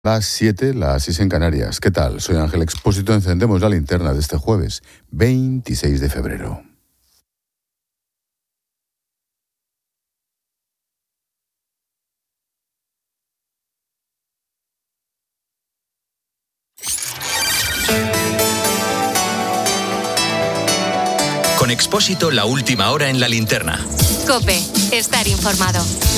Las 7, las 6 en Canarias. ¿Qué tal? Soy Ángel Expósito. Encendemos la linterna de este jueves, 26 de febrero. Con Expósito, la última hora en la linterna. COPE, estar informado.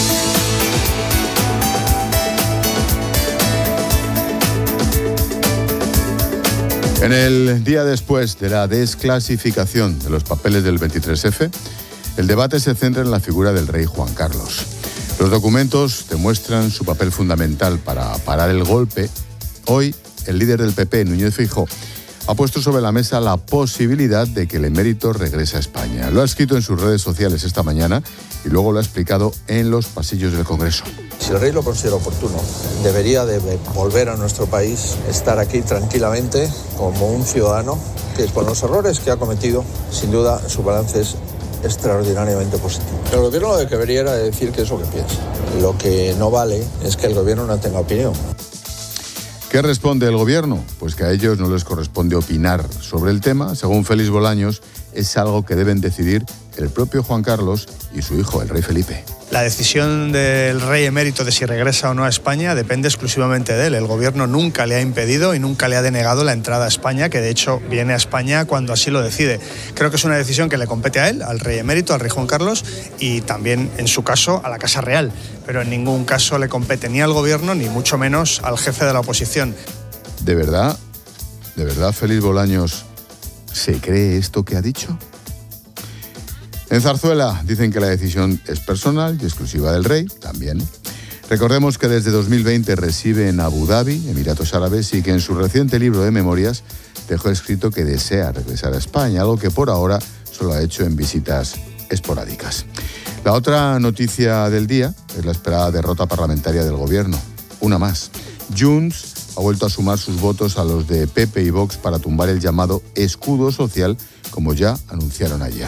En el día después de la desclasificación de los papeles del 23F, el debate se centra en la figura del rey Juan Carlos. Los documentos demuestran su papel fundamental para parar el golpe. Hoy, el líder del PP, Núñez Feijóo, ha puesto sobre la mesa la posibilidad de que el emérito regrese a España. Lo ha escrito en sus redes sociales esta mañana y luego lo ha explicado en los pasillos del Congreso. Si el rey lo considera oportuno, debería de volver a nuestro país, estar aquí tranquilamente como un ciudadano que con los errores que ha cometido, sin duda su balance es extraordinariamente positivo. El gobierno lo que debería era decir qué es lo que piensa. Lo que no vale es que el gobierno no tenga opinión. ¿Qué responde el gobierno? Pues que a ellos no les corresponde opinar sobre el tema. Según Félix Bolaños, es algo que deben decidir el propio Juan Carlos y su hijo, el rey Felipe. La decisión del rey emérito de si regresa o no a España depende exclusivamente de él. El gobierno nunca le ha impedido y nunca le ha denegado la entrada a España, que de hecho viene a España cuando así lo decide. Creo que es una decisión que le compete a él, al rey emérito, al rey Juan Carlos, y también, en su caso, a la Casa Real. Pero en ningún caso le compete ni al gobierno, ni mucho menos al jefe de la oposición. ¿De verdad, Félix Bolaños se cree esto que ha dicho? En Zarzuela dicen que la decisión es personal y exclusiva del rey, también. Recordemos que desde 2020 reside en Abu Dhabi, Emiratos Árabes, y que en su reciente libro de memorias dejó escrito que desea regresar a España, algo que por ahora solo ha hecho en visitas esporádicas. La otra noticia del día es la esperada derrota parlamentaria del gobierno. Una más. Junts ha vuelto a sumar sus votos a los de PP y Vox para tumbar el llamado escudo social, como ya anunciaron ayer.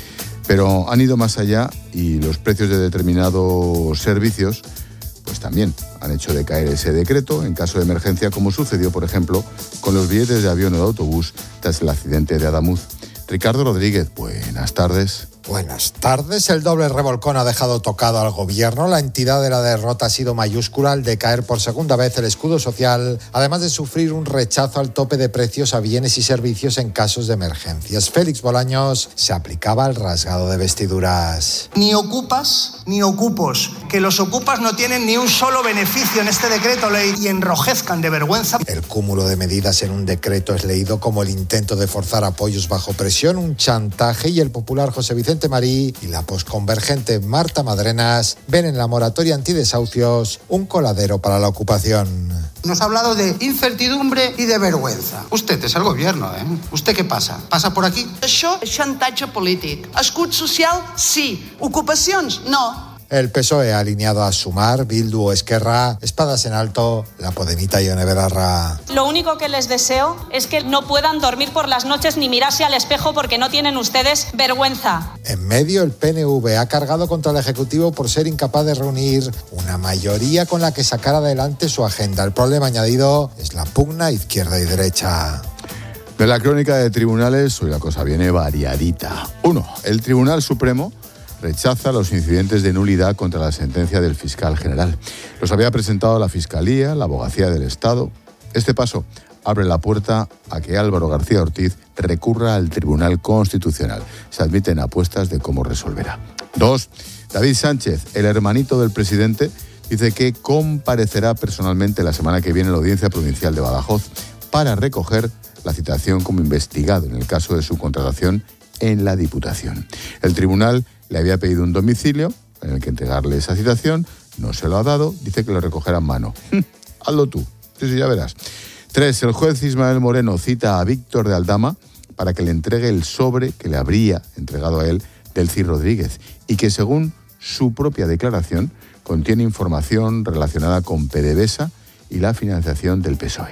Pero han ido más allá y los precios de determinados servicios pues también han hecho decaer ese decreto en caso de emergencia, como sucedió, por ejemplo, con los billetes de avión o de autobús tras el accidente de Adamuz. Ricardo Rodríguez, buenas tardes. Buenas tardes. El doble revolcón ha dejado tocado al gobierno. La entidad de la derrota ha sido mayúscula al decaer por segunda vez el escudo social, además de sufrir un rechazo al tope de precios a bienes y servicios en casos de emergencias. Félix Bolaños se aplicaba al rasgado de vestiduras. Ni ocupas ni ocupos, que los ocupas no tienen ni un solo beneficio en este decreto ley y enrojezcan de vergüenza. El cúmulo de medidas en un decreto es leído como el intento de forzar apoyos bajo presión, un chantaje, y el popular José Vicente Marí y la posconvergente Marta Madrenas ven en la moratoria antidesahucios un coladero para la ocupación. Nos ha hablado de incertidumbre y de vergüenza. Usted es el gobierno, ¿eh? ¿Usted qué pasa? ¿Pasa por aquí? Això és xantatge polític. Escut social, sí. Ocupacions, no. El PSOE ha alineado a Sumar, Bildu o Esquerra, espadas en alto, la Podemita y Ione Belarra. Lo único que les deseo es que no puedan dormir por las noches ni mirarse al espejo porque no tienen ustedes vergüenza. En medio, el PNV ha cargado contra el Ejecutivo por ser incapaz de reunir una mayoría con la que sacar adelante su agenda. El problema añadido es la pugna izquierda y derecha. De la crónica de tribunales, hoy la cosa viene variadita. 1. El Tribunal Supremo rechaza los incidentes de nulidad contra la sentencia del fiscal general. Los había presentado la Fiscalía, la Abogacía del Estado. Este paso abre la puerta a que Álvaro García Ortiz recurra al Tribunal Constitucional. Se admiten apuestas de cómo resolverá. 2. David Sánchez, el hermanito del presidente, dice que comparecerá personalmente la semana que viene en la Audiencia Provincial de Badajoz para recoger la citación como investigado en el caso de su contratación en la Diputación. El tribunal le había pedido un domicilio en el que entregarle esa citación, no se lo ha dado, dice que lo recogerá en mano. Hazlo tú, sí, ya verás. 3. El juez Ismael Moreno cita a Víctor de Aldama para que le entregue el sobre que le habría entregado a él Delcy Rodríguez y que, según su propia declaración, contiene información relacionada con PDVSA y la financiación del PSOE.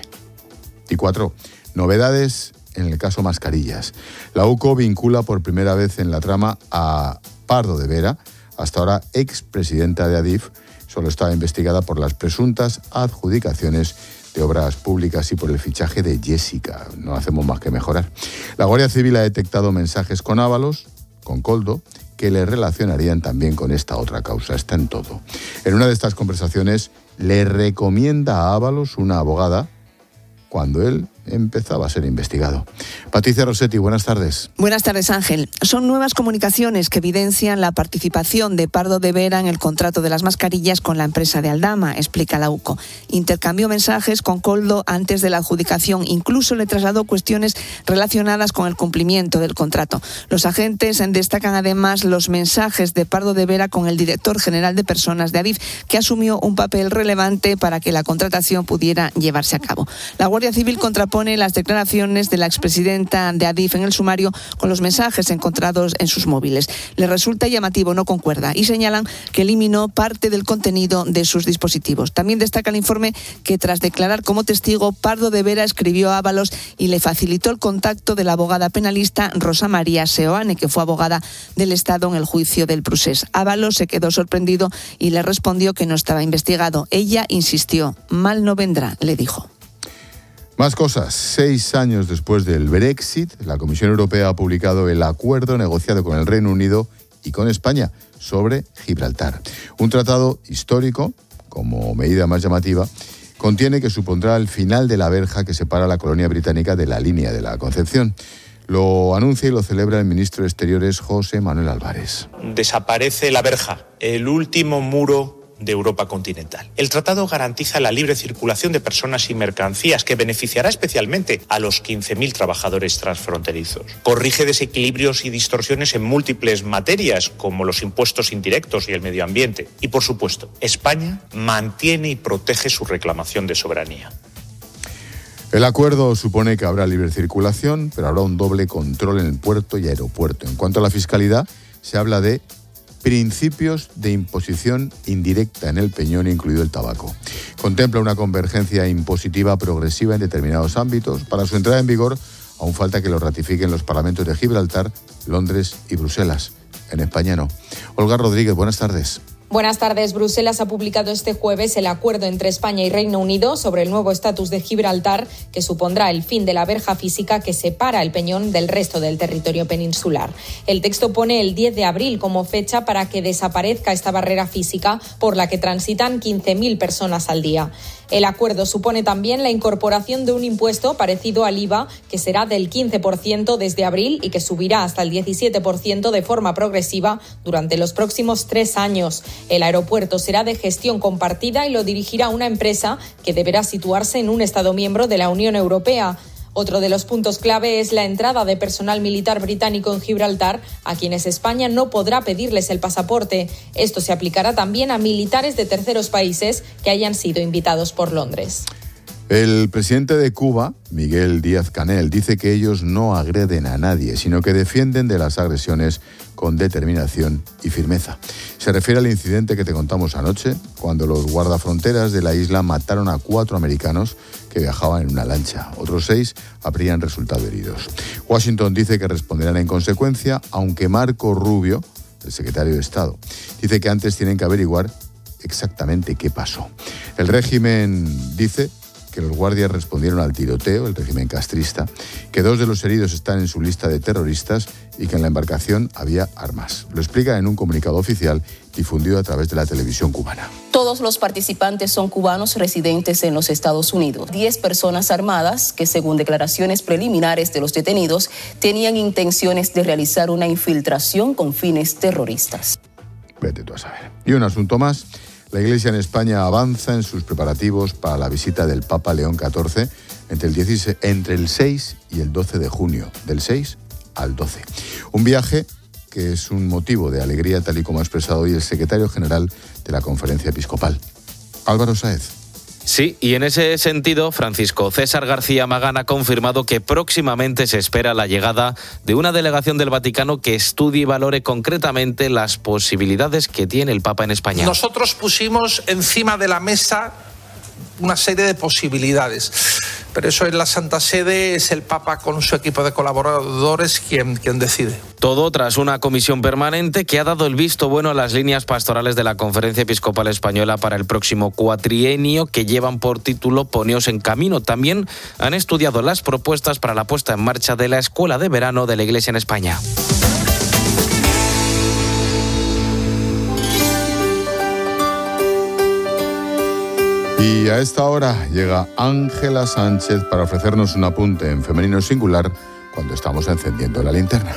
Y 4. Novedades en el caso Mascarillas. La UCO vincula por primera vez en la trama a Pardo de Vera, hasta ahora expresidenta de Adif, solo estaba investigada por las presuntas adjudicaciones de obras públicas y por el fichaje de Jessica. No hacemos más que mejorar. La Guardia Civil ha detectado mensajes con Ábalos, con Koldo, que le relacionarían también con esta otra causa. Está en todo. En una de estas conversaciones le recomienda a Ábalos una abogada cuando él empezaba a ser investigado. Patricia Rossetti, buenas tardes. Buenas tardes, Ángel. Son nuevas comunicaciones que evidencian la participación de Pardo de Vera en el contrato de las mascarillas con la empresa de Aldama, explica la UCO. Intercambió mensajes con Koldo antes de la adjudicación, incluso le trasladó cuestiones relacionadas con el cumplimiento del contrato. Los agentes destacan además los mensajes de Pardo de Vera con el director general de personas de Adif, que asumió un papel relevante para que la contratación pudiera llevarse a cabo. La Guardia Civil contrapone las declaraciones de la expresidenta de Adif en el sumario con los mensajes encontrados en sus móviles. Le resulta llamativo, no concuerda, y señalan que eliminó parte del contenido de sus dispositivos. También destaca el informe que tras declarar como testigo, Pardo de Vera escribió a Ábalos y le facilitó el contacto de la abogada penalista Rosa María Seoane, que fue abogada del Estado en el juicio del Prusés. Ábalos se quedó sorprendido y le respondió que no estaba investigado. Ella insistió, mal no vendrá, le dijo. Más cosas. 6 años después del Brexit, la Comisión Europea ha publicado el acuerdo negociado con el Reino Unido y con España sobre Gibraltar. Un tratado histórico, como medida más llamativa, contiene que supondrá el final de la verja que separa la colonia británica de la línea de la Concepción. Lo anuncia y lo celebra el ministro de Exteriores José Manuel Álvarez. Desaparece la verja, el último muro de Europa continental. El tratado garantiza la libre circulación de personas y mercancías, que beneficiará especialmente a los 15.000 trabajadores transfronterizos. Corrige desequilibrios y distorsiones en múltiples materias, como los impuestos indirectos y el medio ambiente. Y, por supuesto, España mantiene y protege su reclamación de soberanía. El acuerdo supone que habrá libre circulación, pero habrá un doble control en el puerto y aeropuerto. En cuanto a la fiscalidad, se habla de principios de imposición indirecta en el peñón, incluido el tabaco. Contempla una convergencia impositiva progresiva en determinados ámbitos. Para su entrada en vigor, aún falta que lo ratifiquen los parlamentos de Gibraltar, Londres y Bruselas. En España no. Olga Rodríguez, buenas tardes. Buenas tardes. Bruselas ha publicado este jueves el acuerdo entre España y Reino Unido sobre el nuevo estatus de Gibraltar, que supondrá el fin de la verja física que separa el peñón del resto del territorio peninsular. El texto pone el 10 de abril como fecha para que desaparezca esta barrera física por la que transitan 15.000 personas al día. El acuerdo supone también la incorporación de un impuesto parecido al IVA, que será del 15% desde abril y que subirá hasta el 17% de forma progresiva durante los próximos 3 años. El aeropuerto será de gestión compartida y lo dirigirá una empresa que deberá situarse en un Estado miembro de la Unión Europea. Otro de los puntos clave es la entrada de personal militar británico en Gibraltar, a quienes España no podrá pedirles el pasaporte. Esto se aplicará también a militares de terceros países que hayan sido invitados por Londres. El presidente de Cuba, Miguel Díaz-Canel, dice que ellos no agreden a nadie, sino que defienden de las agresiones con determinación y firmeza. Se refiere al incidente que te contamos anoche, cuando los guardafronteras de la isla mataron a 4 americanos que viajaban en una lancha. Otros 6 habrían resultado heridos. Washington dice que responderán en consecuencia, aunque Marco Rubio, el secretario de Estado, dice que antes tienen que averiguar exactamente qué pasó. El régimen dice que los guardias respondieron al tiroteo, el régimen castrista, que 2 de los heridos están en su lista de terroristas y que en la embarcación había armas. Lo explica en un comunicado oficial difundido a través de la televisión cubana. Todos los participantes son cubanos residentes en los Estados Unidos. 10 personas armadas que, según declaraciones preliminares de los detenidos, tenían intenciones de realizar una infiltración con fines terroristas. Vete tú a saber. Y un asunto más. La Iglesia en España avanza en sus preparativos para la visita del Papa León XIV entre el 6 y el 12 de junio, del 6 al 12. Un viaje que es un motivo de alegría, tal y como ha expresado hoy el secretario general de la Conferencia Episcopal, Álvaro Sáez. Sí, y en ese sentido, Francisco César García Magán ha confirmado que próximamente se espera la llegada de una delegación del Vaticano que estudie y valore concretamente las posibilidades que tiene el Papa en España. Nosotros pusimos encima de la mesa una serie de posibilidades. pero eso en la Santa Sede es el Papa con su equipo de colaboradores quien decide. Todo tras una comisión permanente que ha dado el visto bueno a las líneas pastorales de la Conferencia Episcopal Española para el próximo cuatrienio, que llevan por título Poneos en Camino. También han estudiado las propuestas para la puesta en marcha de la Escuela de Verano de la Iglesia en España. Y a esta hora llega Ángela Sánchez para ofrecernos un apunte en femenino singular cuando estamos encendiendo la linterna.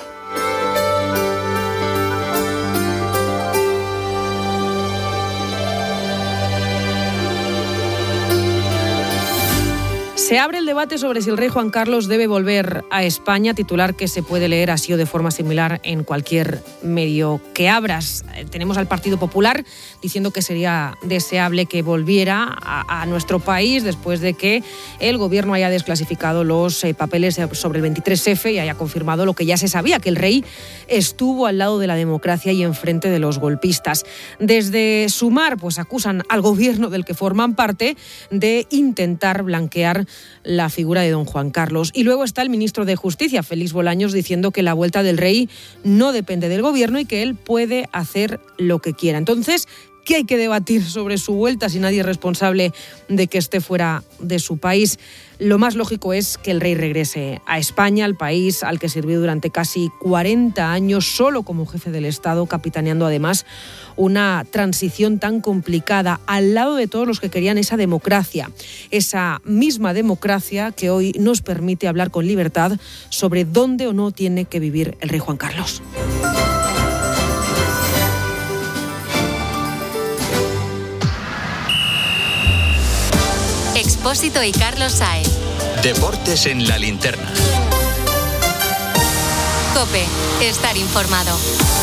Se abre el debate sobre si el rey Juan Carlos debe volver a España, titular que se puede leer así o de forma similar en cualquier medio que abras. Tenemos al Partido Popular diciendo que sería deseable que volviera a nuestro país después de que el gobierno haya desclasificado los papeles sobre el 23F y haya confirmado lo que ya se sabía, que el rey estuvo al lado de la democracia y enfrente de los golpistas. Desde Sumar, pues acusan al gobierno del que forman parte de intentar blanquear la figura de don Juan Carlos. Y luego está el ministro de Justicia, Félix Bolaños, diciendo que la vuelta del rey no depende del gobierno y que él puede hacer lo que quiera. Entonces, ¿qué hay que debatir sobre su vuelta si nadie es responsable de que esté fuera de su país? Lo más lógico es que el rey regrese a España, al país al que sirvió durante casi 40 años solo como jefe del Estado, capitaneando además una transición tan complicada al lado de todos los que querían esa democracia que hoy nos permite hablar con libertad sobre dónde o no tiene que vivir el rey Juan Carlos. Expósito y Carlos Saez. Deportes en la linterna. COPE. Estar informado.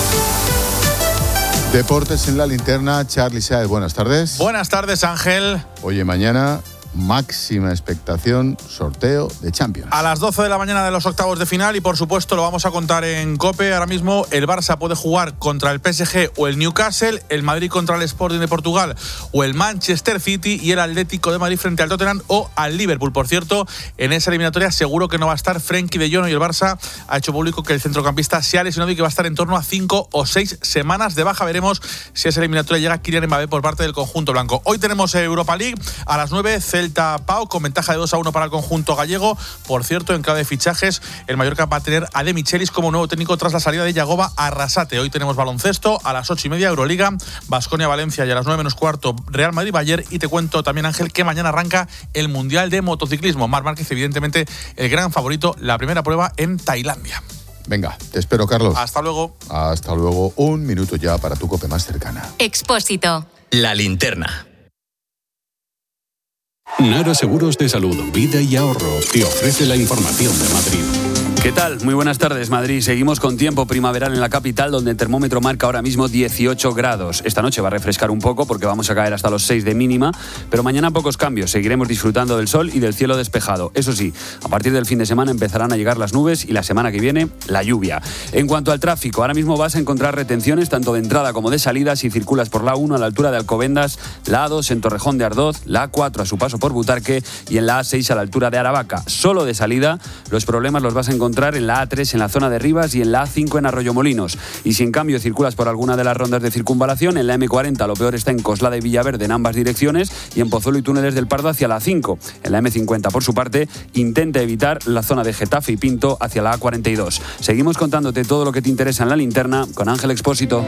Deportes en la linterna. Charly Saez, buenas tardes. Buenas tardes, Ángel. Oye, mañana máxima expectación, sorteo de Champions. A las 12 de la mañana de los octavos de final y por supuesto lo vamos a contar en COPE. Ahora mismo el Barça puede jugar contra el PSG o el Newcastle, el Madrid contra el Sporting de Portugal o el Manchester City y el Atlético de Madrid frente al Tottenham o al Liverpool. Por cierto, en esa eliminatoria seguro que no va a estar Frenkie de Jong y el Barça ha hecho público que el centrocampista se ha lesionado y que va a estar en torno a 5 o 6 semanas de baja. Veremos si a esa eliminatoria llega Kylian Mbappé por parte del conjunto blanco. Hoy tenemos Europa League a las 9, Celta Pau con ventaja de 2-1 para el conjunto gallego. Por cierto, en clave de fichajes, el Mallorca va a tener a De Michelis como nuevo técnico tras la salida de Yagoba a Arrasate. Hoy tenemos baloncesto a las 8:30 Euroliga, Baskonia-Valencia y a las 9:15 Real Madrid-Bayern. Y te cuento también, Ángel, que mañana arranca el Mundial de Motociclismo. Marc Márquez, evidentemente, el gran favorito, la primera prueba en Tailandia. Venga, te espero, Carlos. Hasta luego. Hasta luego. Un minuto ya para tu COPE más cercana. Expósito. La linterna. Nara Seguros de Salud, Vida y Ahorro te ofrece la información de Madrid. ¿Qué tal? Muy buenas tardes, Madrid. Seguimos con tiempo primaveral en la capital, donde el termómetro marca ahora mismo 18 grados. Esta noche va a refrescar un poco porque vamos a caer hasta los 6 de mínima, pero mañana pocos cambios. Seguiremos disfrutando del sol y del cielo despejado. Eso sí, a partir del fin de semana empezarán a llegar las nubes y la semana que viene la lluvia. En cuanto al tráfico, ahora mismo vas a encontrar retenciones tanto de entrada como de salida si circulas por la A1 a la altura de Alcobendas, la A2 en Torrejón de Ardoz, la A4 a su paso por Butarque y en la A6 a la altura de Aravaca. Solo de salida, los problemas los vas a encontrar en la A3 en la zona de Rivas y en la A5 en Arroyomolinos. Y si en cambio circulas por alguna de las rondas de circunvalación, en la M40 lo peor está en Coslada y Villaverde en ambas direcciones y en Pozuelo y Túneles del Pardo hacia la A5. En la M50, por su parte, intenta evitar la zona de Getafe y Pinto hacia la A42. Seguimos contándote todo lo que te interesa en la linterna con Ángel Expósito.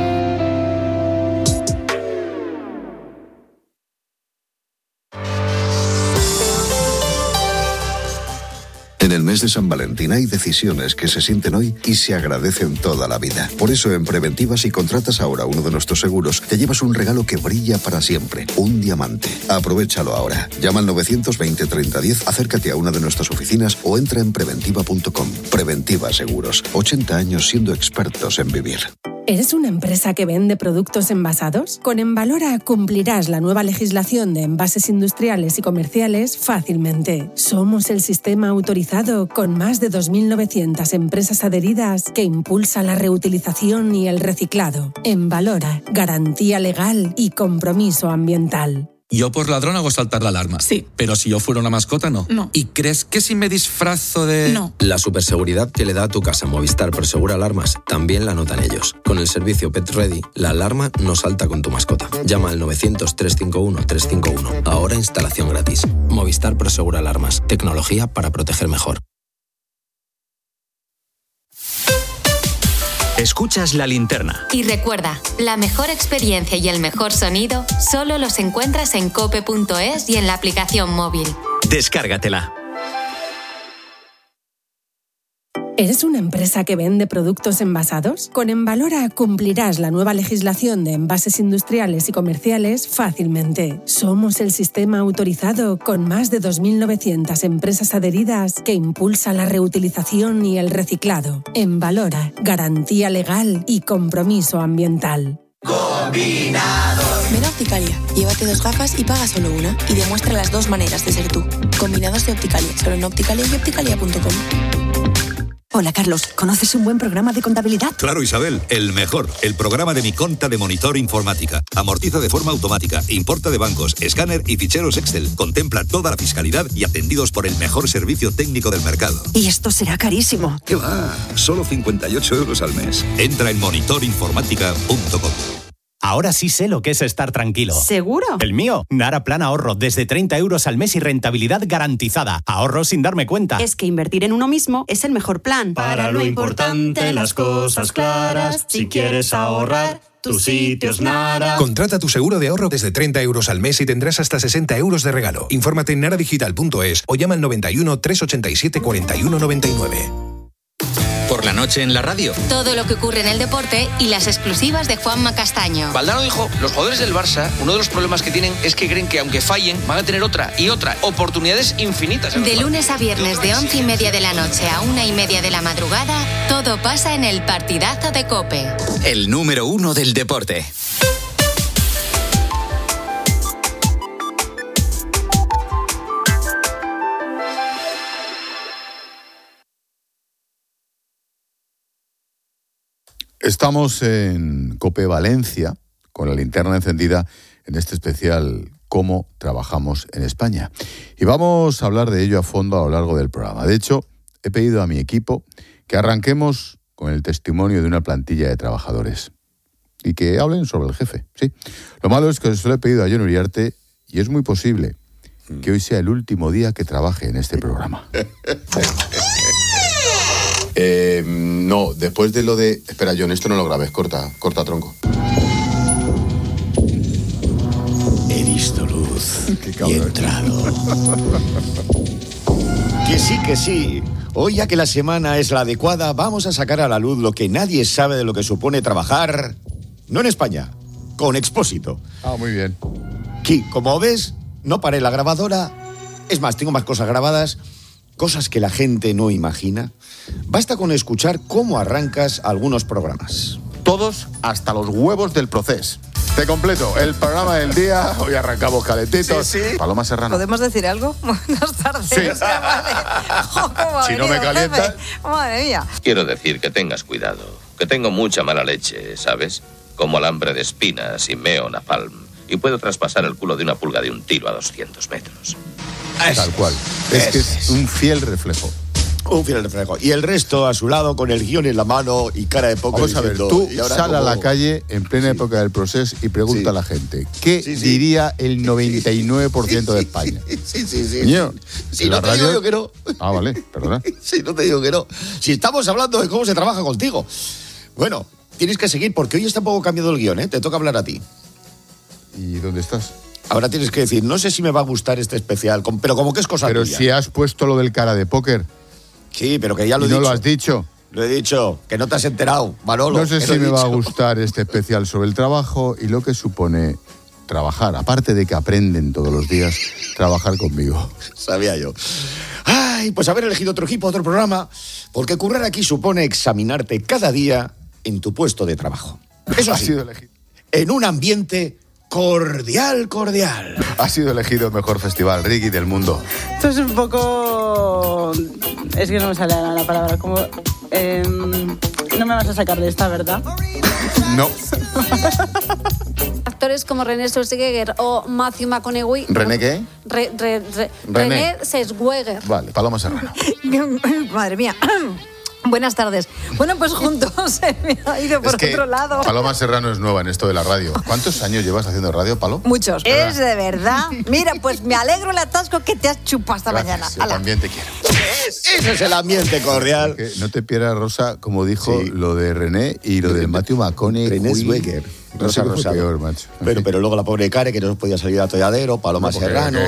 En el mes de San Valentín hay decisiones que se sienten hoy y se agradecen toda la vida. Por eso en Preventiva, si contratas ahora uno de nuestros seguros, te llevas un regalo que brilla para siempre, un diamante. Aprovéchalo ahora. Llama al 920 3010, acércate a una de nuestras oficinas o entra en preventiva.com. Preventiva Seguros, 80 años siendo expertos en vivir. ¿Eres una empresa que vende productos envasados? Con Envalora cumplirás la nueva legislación de envases industriales y comerciales fácilmente. Somos el sistema autorizado con más de 2.900 empresas adheridas que impulsa la reutilización y el reciclado. Envalora, garantía legal y compromiso ambiental. Yo por ladrón hago saltar la alarma. Sí. Pero si yo fuera una mascota, no. No. ¿Y crees que si me disfrazo de...? No. La superseguridad que le da a tu casa Movistar Prosegura Alarmas también la notan ellos. Con el servicio Pet Ready, la alarma no salta con tu mascota. Llama al 900-351-351. Ahora instalación gratis. Movistar Prosegura Alarmas. Tecnología para proteger mejor. Escuchas La Linterna. Y recuerda, la mejor experiencia y el mejor sonido solo los encuentras en cope.es y en la aplicación móvil. Descárgatela. ¿Eres una empresa que vende productos envasados? Con Envalora cumplirás la nueva legislación de envases industriales y comerciales fácilmente. Somos el sistema autorizado con más de 2.900 empresas adheridas que impulsa la reutilización y el reciclado. Envalora, garantía legal y compromiso ambiental. Combinados. Ven a Opticalia, llévate 2 gafas y paga solo una y demuestra las 2 maneras de ser tú. Combinados de Opticalia, solo en Opticalia y opticalia.com. Hola, Carlos. ¿Conoces un buen programa de contabilidad? Claro, Isabel. El mejor. El programa de Mi Conta de Monitor Informática. Amortiza de forma automática. Importa de bancos, escáner y ficheros Excel. Contempla toda la fiscalidad y atendidos por el mejor servicio técnico del mercado. Y esto será carísimo. ¿Qué va? Solo 58 € al mes. Entra en monitorinformática.com. Ahora sí sé lo que es estar tranquilo. ¿Seguro? El mío, Nara Plan Ahorro, desde 30 € al mes y rentabilidad garantizada. Ahorro sin darme cuenta. Es que invertir en uno mismo es el mejor plan. Para lo importante, las cosas claras. Si quieres ahorrar, tu sitio es Nara. Contrata tu seguro de ahorro desde 30 € al mes y tendrás hasta 60 € de regalo. Infórmate en naradigital.es o llama al 91 387 41 99. Por la noche en la radio. Todo lo que ocurre en el deporte y las exclusivas de Juanma Castaño. Valdano dijo, los jugadores del Barça, uno de los problemas que tienen es que creen que aunque fallen, van a tener otra y otra. Oportunidades infinitas. De lunes a viernes de 11:30 de la noche a 1:30 de la madrugada, todo pasa en el partidazo de COPE. El número 1 del deporte. Estamos en COPE Valencia, con la linterna encendida, en este especial Cómo trabajamos en España. Y vamos a hablar de ello a fondo a lo largo del programa. De hecho, he pedido a mi equipo que arranquemos con el testimonio de una plantilla de trabajadores y que hablen sobre el jefe. Sí. Lo malo es que se lo he pedido a Jon Uriarte y es muy posible que hoy sea el último día que trabaje en este programa. No, después de lo de... Espera, Jon, esto no lo grabes, corta tronco. He visto luz y he entrado. Que sí. Hoy, ya que la semana es la adecuada, vamos a sacar a la luz lo que nadie sabe de lo que supone trabajar, no en España, con Expósito. Ah, muy bien. Aquí, como ves, no paré la grabadora. Es más, tengo más cosas grabadas, cosas que la gente no imagina. Basta con escuchar cómo arrancas algunos programas. Todos hasta los huevos del proceso. Te completo el programa del día. Hoy arrancamos calentitos. Sí. Paloma Serrano. ¿Podemos decir algo? Buenas tardes. Sí. Vale. Si no me calientas. Madre mía. Quiero decir que tengas cuidado, que tengo mucha mala leche, ¿sabes? Como alambre de espinas y meo napalm. Y puedo traspasar el culo de una pulga de un tiro a 200 metros. Tal cual. Es que es un fiel reflejo. Un fiel reflejo. Y el resto a su lado con el guión en la mano y cara de poco. Vamos a ver, tú sal a la calle en plena época del proceso y pregunta a la gente ¿qué diría el 99% de España? Sí. Señor, si no te digo yo que no. Ah, vale, perdona. Si no te digo que no. Si estamos hablando de cómo se trabaja contigo. Bueno, tienes que seguir porque hoy está un poco cambiado el guión, ¿eh? Te toca hablar a ti. ¿Y dónde estás? Ahora tienes que decir, no sé si me va a gustar este especial, pero como que es cosa tuya. Pero si has puesto lo del cara de póker. Sí, pero que ya lo he dicho. ¿No lo has dicho? Lo he dicho, que no te has enterado, Manolo. No sé si me va a gustar este especial sobre el trabajo y lo que supone trabajar. Aparte de que aprenden todos los días, trabajar conmigo. Sabía yo. Ay, pues haber elegido otro equipo, otro programa, porque currar aquí supone examinarte cada día en tu puesto de trabajo. Eso ha sido elegido. En un ambiente cordial. Ha sido elegido el mejor festival reggae del mundo. Esto es un poco... Es que no me sale la palabra. Como... No me vas a sacar de esta, ¿verdad? No. Actores como René Zellweger o Matthew McConaughey. ¿René qué? René Zellweger. Vale, Paloma Serrano. Madre mía. Buenas tardes. Bueno, pues juntos se me ha ido por otro lado. Paloma Serrano es nueva en esto de la radio. ¿Cuántos años llevas haciendo radio, Palo? Muchos. ¿Es de verdad? Mira, pues me alegro el atasco que te has chupado esta mañana. Yo también te quiero. Ese es el ambiente cordial. Que no te pierdas, Rosa, como dijo lo de René y lo de Matthew McConaughey. René Zellweger. Rosa, peor, macho. Pero luego la pobre Care, que no podía salir a Tolladero, Paloma Serrano.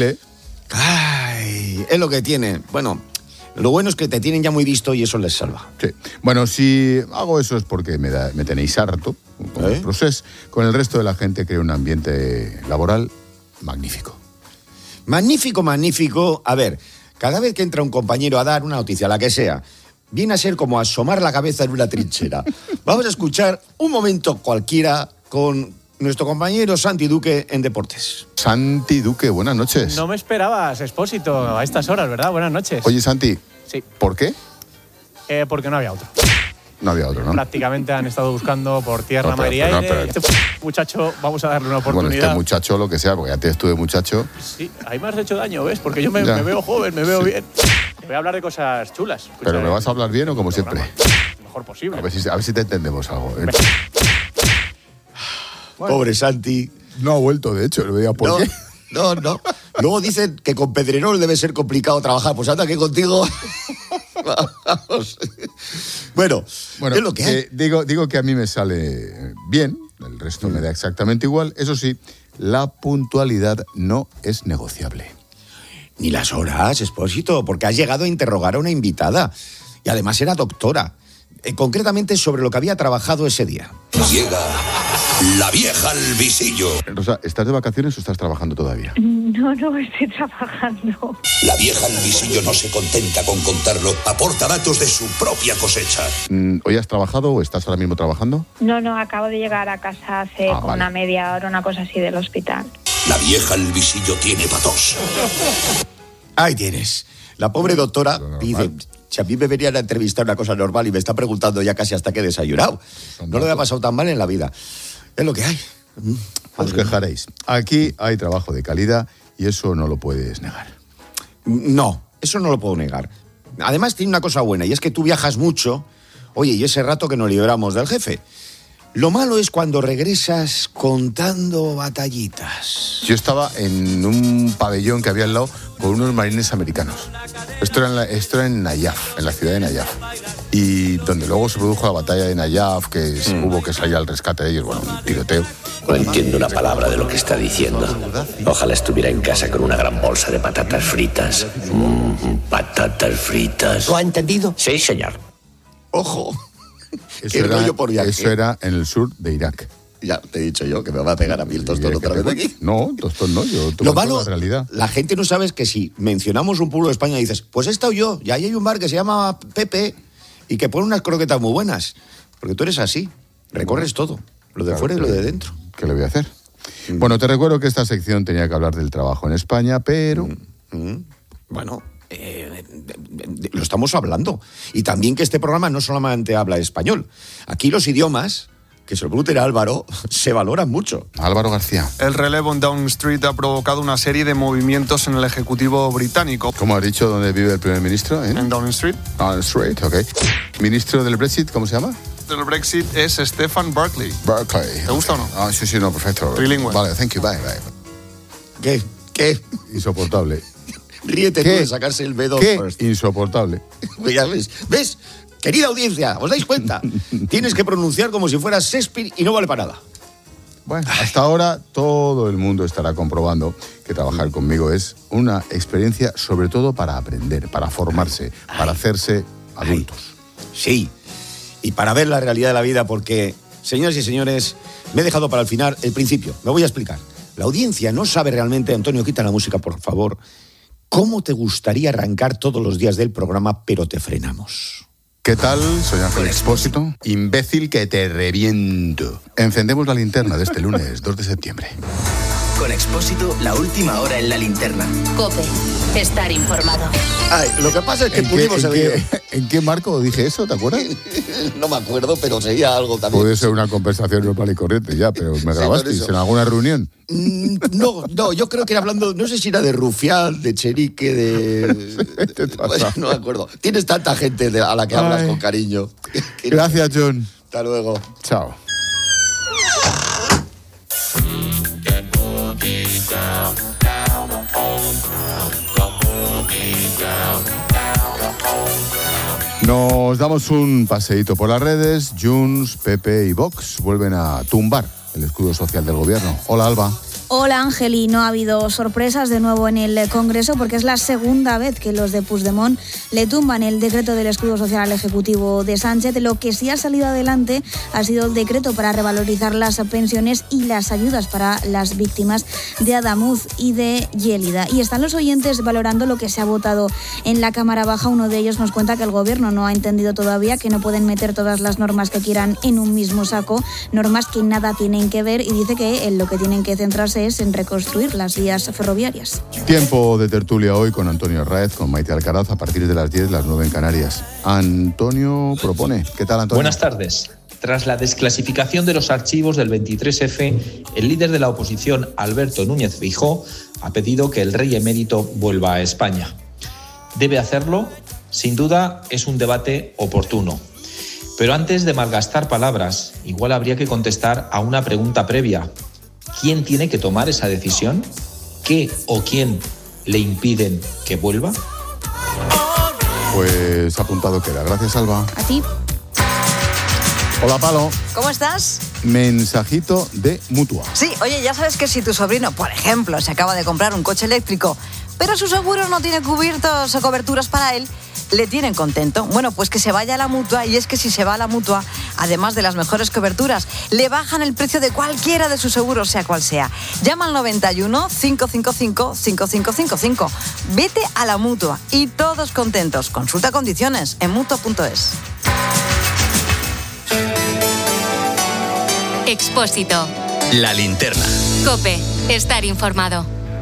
Ay, es lo que tiene. Bueno, lo bueno es que te tienen ya muy visto y eso les salva. Sí. Bueno, si hago eso es porque me tenéis harto, con el proceso. Con el resto de la gente creo un ambiente laboral magnífico. Magnífico, magnífico. A ver, cada vez que entra un compañero a dar una noticia, la que sea, viene a ser como asomar la cabeza en una trinchera. Vamos a escuchar un momento cualquiera con nuestro compañero Santi Duque en Deportes. Santi Duque, buenas noches. No me esperabas, Expósito, a estas horas, ¿verdad? Buenas noches. Oye, Santi. Sí. ¿Por qué? Porque no había otro. No había otro, ¿no? Prácticamente han estado buscando por tierra, mar y aire. Este muchacho, vamos a darle una oportunidad. Bueno, este muchacho, lo que sea, porque ya te estuve muchacho. Sí, ahí me has hecho daño, ¿ves? Porque yo me veo joven, me veo bien. Te voy a hablar de cosas chulas. Escucha, ¿Pero me vas a hablar bien o como siempre? Lo mejor posible. A ver si te entendemos algo. Bueno. Pobre Santi. No ha vuelto, de hecho, le veía por qué. No. Luego dicen que con Pedrerol debe ser complicado trabajar. Pues anda que contigo. Vamos. Bueno, es lo que hay. Digo que a mí me sale bien, el resto me da exactamente igual. Eso sí, la puntualidad no es negociable. Ni las horas, Expósito, porque has llegado a interrogar a una invitada. Y además era doctora. Concretamente sobre lo que había trabajado ese día. Llega la vieja al visillo. Rosa, ¿estás de vacaciones o estás trabajando todavía? No, estoy trabajando. La vieja al visillo no se contenta con contarlo, aporta datos de su propia cosecha. ¿Hoy has trabajado o estás ahora mismo trabajando? No, acabo de llegar a casa hace como una media hora, una cosa así del hospital. La vieja al visillo tiene patos. Ahí tienes. La pobre doctora dice, si a mí me venían a entrevistar una cosa normal y me está preguntando ya casi hasta qué he desayunado. No lo había pasado tan mal en la vida. Es lo que hay. Os quejaréis. Aquí hay trabajo de calidad y eso no lo puedes negar. No, eso no lo puedo negar. Además tiene una cosa buena y es que tú viajas mucho. Oye, y ese rato que nos libramos del jefe. Lo malo es cuando regresas contando batallitas. Yo estaba en un pabellón que había al lado con unos marines americanos. Esto era en Nayaf, en la ciudad de Nayaf. Y donde luego se produjo la batalla de Nayaf, que hubo que salir al rescate de ellos, bueno, un tiroteo. No entiendo una palabra de lo que está diciendo. Ojalá estuviera en casa con una gran bolsa de patatas fritas. Patatas fritas. ¿Lo ha entendido? Sí, señor. Ojo. Eso era en el sur de Irak. Ya te he dicho yo que me va a pegar a mí el tostón otra vez aquí. No, tostón no, yo lo malo, la realidad. La gente no sabe es que si mencionamos un pueblo de España y dices, pues he estado yo, y ahí hay un bar que se llama Pepe y que pone unas croquetas muy buenas. Porque tú eres así, recorres todo, lo de fuera y lo de dentro. ¿Qué le voy a hacer? Bueno, te recuerdo que esta sección tenía que hablar del trabajo en España, pero... Bueno... lo estamos hablando. Y también que este programa no solamente habla español. Aquí los idiomas, que se lo pregunten a Álvaro, se valoran mucho. Álvaro García. El relevo en Downing Street ha provocado una serie de movimientos en el Ejecutivo británico. ¿Cómo has dicho dónde vive el primer ministro? En Downing Street. Downing Street, ok. ¿Ministro del Brexit, cómo se llama? Del Brexit es Stephen Barclay. Barclay. ¿Te gusta o no? Ah, sí, no, perfecto. Trilingüe. Vale, thank you, bye. ¿Qué? Insoportable. Ríete tú de sacarse el B2. ¿Qué? Insoportable. Ya ¿Ves? Querida audiencia, ¿os dais cuenta? Tienes que pronunciar como si fueras Shakespeare y no vale para nada. Bueno, hasta ahora todo el mundo estará comprobando que trabajar conmigo es una experiencia sobre todo para aprender, para formarse, para hacerse adultos. Sí, y para ver la realidad de la vida porque, señoras y señores, me he dejado para el final el principio. Me voy a explicar. La audiencia no sabe realmente, Antonio, quita la música, por favor, cómo te gustaría arrancar todos los días del programa, pero te frenamos. ¿Qué tal? Soy Ángel Expósito. Imbécil que te reviento. Encendemos la linterna de este lunes 2 de septiembre. Con Expósito, la última hora en la linterna. COPE. Estar informado. Ay, lo que pasa es que pudimos ¿En qué marco dije eso? ¿Te acuerdas? No me acuerdo, pero sería algo también. Puede ser una conversación normal y corriente ya, pero ¿me grabasteis en alguna reunión? No, yo creo que era hablando, no sé si era de Rufián, de Cherique, no me acuerdo. Tienes tanta gente a la que hablas con cariño. Gracias, John. Hasta luego. Chao. Nos damos un paseíto por las redes. Junts, PP y Vox vuelven a tumbar el escudo social del gobierno. Hola, Alba. Hola, Ángel, y no ha habido sorpresas de nuevo en el Congreso porque es la segunda vez que los de Puigdemont le tumban el decreto del escudo social al Ejecutivo de Sánchez. Lo que sí ha salido adelante ha sido el decreto para revalorizar las pensiones y las ayudas para las víctimas de Adamuz y de Yélida. Y están los oyentes valorando lo que se ha votado en la Cámara Baja. Uno de ellos nos cuenta que el Gobierno no ha entendido todavía que no pueden meter todas las normas que quieran en un mismo saco, normas que nada tienen que ver, y dice que en lo que tienen que centrarse es en reconstruir las vías ferroviarias. Tiempo de tertulia hoy con Antonio Raez, con Maite Alcaraz, a partir de las 10, las 9 en Canarias. Antonio propone. ¿Qué tal, Antonio? Buenas tardes. Tras la desclasificación de los archivos del 23F, el líder de la oposición, Alberto Núñez Feijóo, ha pedido que el rey emérito vuelva a España. ¿Debe hacerlo? Sin duda, es un debate oportuno. Pero antes de malgastar palabras, igual habría que contestar a una pregunta previa. ¿Quién tiene que tomar esa decisión? ¿Qué o quién le impiden que vuelva? Pues apuntado queda. Gracias, Alba. A ti. Hola, Palo. ¿Cómo estás? Mensajito de Mutua. Sí, oye, ya sabes que si tu sobrino, por ejemplo, se acaba de comprar un coche eléctrico, pero su seguro no tiene cubiertos o coberturas para él, le tienen contento. Bueno, pues que se vaya a la Mutua, y es que si se va a la Mutua, además de las mejores coberturas, le bajan el precio de cualquiera de sus seguros, sea cual sea. Llama al 91 555 5555. Vete a la Mutua y todos contentos. Consulta condiciones en Mutua.es. Expósito. La linterna. COPE. Estar informado.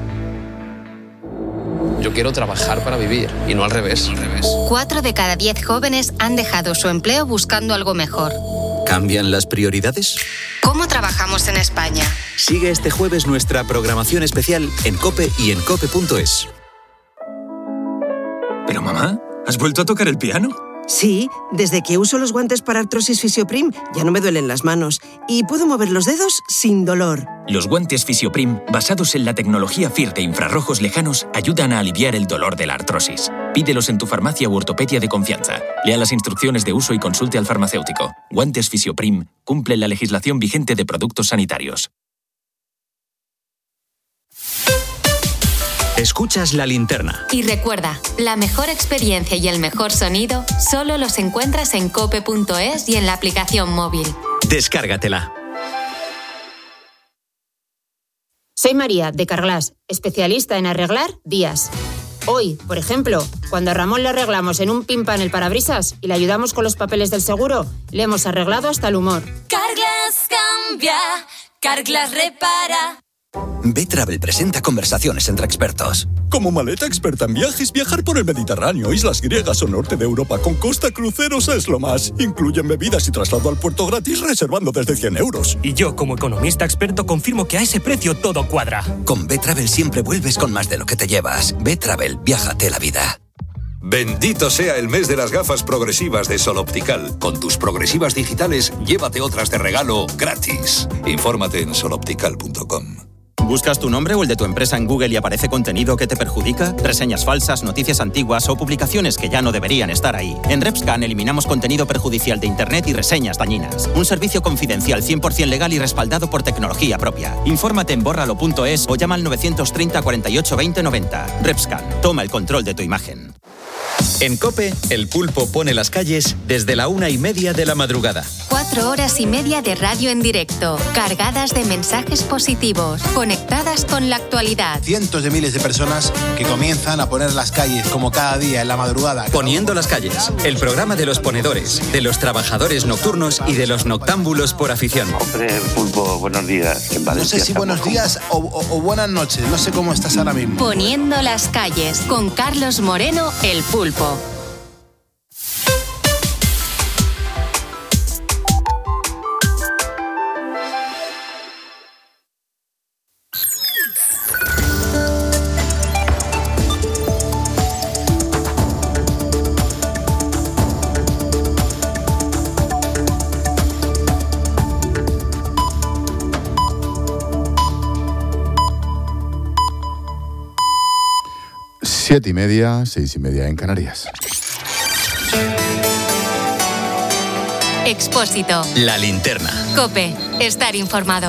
Yo quiero trabajar para vivir y no al revés. 4 de cada 10 jóvenes han dejado su empleo buscando algo mejor. ¿Cambian las prioridades? ¿Cómo trabajamos en España? Sigue este jueves nuestra programación especial en COPE y en COPE.es. Pero mamá, ¿has vuelto a tocar el piano? Sí, desde que uso los guantes para artrosis Fisioprim ya no me duelen las manos y puedo mover los dedos sin dolor. Los guantes Fisioprim, basados en la tecnología FIR de infrarrojos lejanos, ayudan a aliviar el dolor de la artrosis. Pídelos en tu farmacia u ortopedia de confianza. Lea las instrucciones de uso y consulte al farmacéutico. Guantes Fisioprim cumplen la legislación vigente de productos sanitarios. Escuchas La Linterna. Y recuerda, la mejor experiencia y el mejor sonido solo los encuentras en cope.es y en la aplicación móvil. Descárgatela. Soy María, de Carglass, especialista en arreglar vías. Hoy, por ejemplo, cuando a Ramón le arreglamos en un pimpa en el parabrisas y le ayudamos con los papeles del seguro, le hemos arreglado hasta el humor. Carglass cambia, Carglass repara. B-Travel presenta conversaciones entre expertos. Como maleta experta en viajes, viajar por el Mediterráneo, islas griegas o norte de Europa con Costa Cruceros es lo más. Incluyen bebidas y traslado al puerto gratis reservando desde 100 euros. Y yo, como economista experto, confirmo que a ese precio todo cuadra. Con B-Travel siempre vuelves con más de lo que te llevas. B-Travel, viájate la vida. Bendito sea el mes de las gafas progresivas de Sol Optical. Con tus progresivas digitales, llévate otras de regalo gratis. Infórmate en soloptical.com. ¿Buscas tu nombre o el de tu empresa en Google y aparece contenido que te perjudica? Reseñas falsas, noticias antiguas o publicaciones que ya no deberían estar ahí. En RepScan eliminamos contenido perjudicial de Internet y reseñas dañinas. Un servicio confidencial 100% legal y respaldado por tecnología propia. Infórmate en bórralo.es o llama al 930 48 20 90. RepScan, toma el control de tu imagen. En COPE, el pulpo pone las calles desde la 1:30 de la madrugada. 4 horas y media de radio en directo, cargadas de mensajes positivos, conectadas con la actualidad. Cientos de miles de personas que comienzan a poner las calles como cada día en la madrugada. Poniendo las calles, el programa de los ponedores, de los trabajadores nocturnos y de los noctámbulos por afición. Hombre, Pulpo, buenos días. En Valencia no sé si buenos días o buenas noches, no sé cómo estás ahora mismo. Poniendo las calles, con Carlos Moreno, el Pulpo. Siete y media, 6:30 en Canarias. Expósito. La linterna. COPE. Estar informado.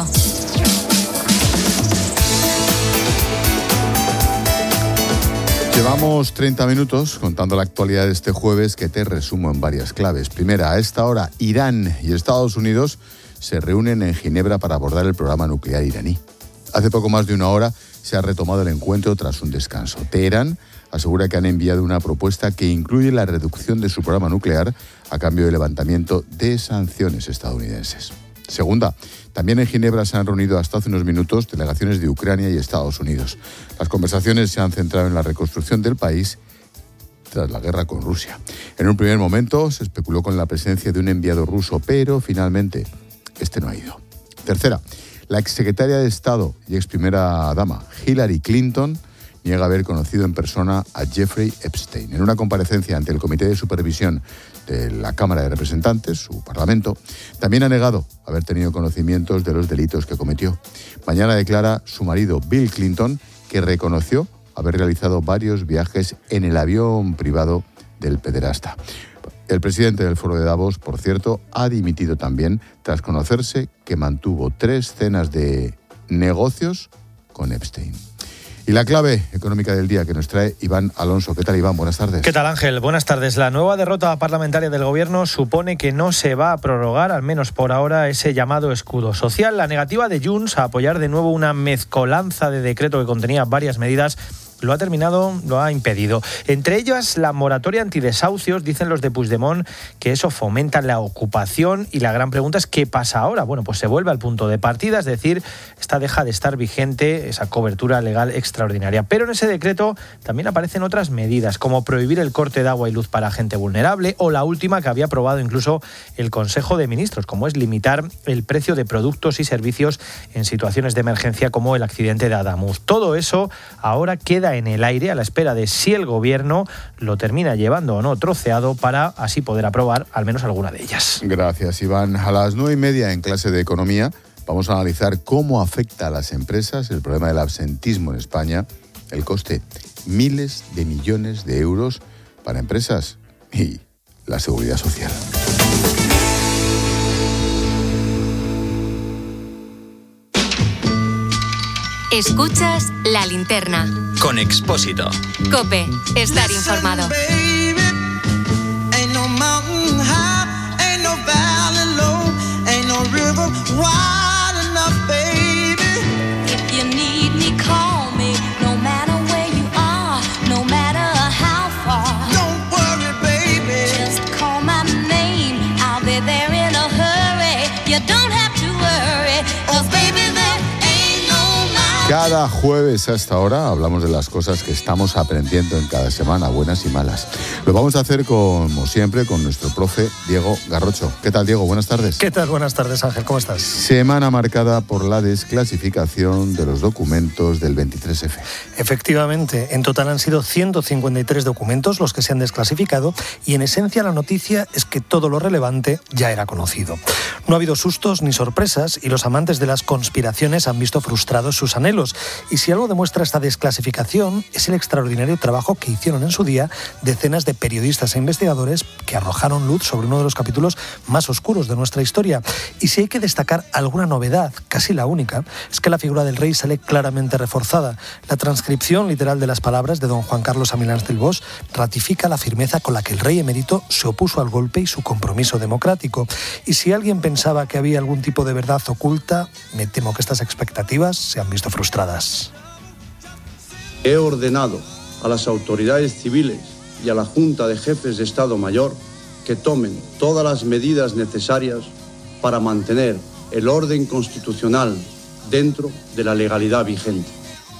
Llevamos 30 minutos contando la actualidad de este jueves, que te resumo en varias claves. Primera, a esta hora, Irán y Estados Unidos se reúnen en Ginebra para abordar el programa nuclear iraní. Hace poco más de una hora se ha retomado el encuentro tras un descanso. Teherán asegura que han enviado una propuesta que incluye la reducción de su programa nuclear a cambio del levantamiento de sanciones estadounidenses. Segunda, también en Ginebra se han reunido hasta hace unos minutos delegaciones de Ucrania y Estados Unidos. Las conversaciones se han centrado en la reconstrucción del país tras la guerra con Rusia. En un primer momento se especuló con la presencia de un enviado ruso, pero finalmente este no ha ido. Tercera, la exsecretaria de Estado y ex primera dama Hillary Clinton niega haber conocido en persona a Jeffrey Epstein. En una comparecencia ante el Comité de Supervisión de la Cámara de Representantes, su parlamento, también ha negado haber tenido conocimientos de los delitos que cometió. Mañana declara su marido Bill Clinton que reconoció haber realizado varios viajes en el avión privado del pederasta. El presidente del Foro de Davos, por cierto, ha dimitido también tras conocerse que mantuvo 3 cenas de negocios con Epstein. Y la clave económica del día que nos trae Iván Alonso. ¿Qué tal, Iván? Buenas tardes. ¿Qué tal, Ángel? Buenas tardes. La nueva derrota parlamentaria del Gobierno supone que no se va a prorrogar, al menos por ahora, ese llamado escudo social. La negativa de Junts a apoyar de nuevo una mezcolanza de decreto que contenía varias medidas lo ha impedido. Entre ellas, la moratoria antidesahucios. Dicen los de Puigdemont que eso fomenta la ocupación, y la gran pregunta es ¿qué pasa ahora? Bueno, pues se vuelve al punto de partida, es decir, esta deja de estar vigente esa cobertura legal extraordinaria. Pero en ese decreto también aparecen otras medidas, como prohibir el corte de agua y luz para gente vulnerable, o la última que había aprobado incluso el Consejo de Ministros, como es limitar el precio de productos y servicios en situaciones de emergencia como el accidente de Adamuz. Todo eso ahora queda en el aire a la espera de si el Gobierno lo termina llevando o no troceado para así poder aprobar al menos alguna de ellas. Gracias, Iván. A las 9:30 en clase de Economía vamos a analizar cómo afecta a las empresas el problema del absentismo en España, el coste miles de millones de euros para empresas y la seguridad social. Escuchas La Linterna. Con Expósito. COPE. Estar informado. Cada jueves a esta hora hablamos de las cosas que estamos aprendiendo en cada semana, buenas y malas. Lo vamos a hacer, como siempre, con nuestro profe Diego Garrocho. ¿Qué tal, Diego? Buenas tardes. ¿Qué tal? Buenas tardes, Ángel. ¿Cómo estás? Semana marcada por la desclasificación de los documentos del 23F. Efectivamente, en total han sido 153 documentos los que se han desclasificado, y en esencia la noticia es que todo lo relevante ya era conocido. No ha habido sustos ni sorpresas, y los amantes de las conspiraciones han visto frustrados sus anhelos. Y si algo demuestra esta desclasificación es el extraordinario trabajo que hicieron en su día decenas de periodistas e investigadores que arrojaron luz sobre uno de los capítulos más oscuros de nuestra historia. Y si hay que destacar alguna novedad, casi la única, es que la figura del rey sale claramente reforzada. La transcripción literal de las palabras de don Juan Carlos Amilans del Bosch ratifica la firmeza con la que el rey emérito se opuso al golpe y su compromiso democrático. Y si alguien pensaba que había algún tipo de verdad oculta, me temo que estas expectativas se han visto frustradas. He ordenado a las autoridades civiles y a la Junta de Jefes de Estado Mayor que tomen todas las medidas necesarias para mantener el orden constitucional dentro de la legalidad vigente.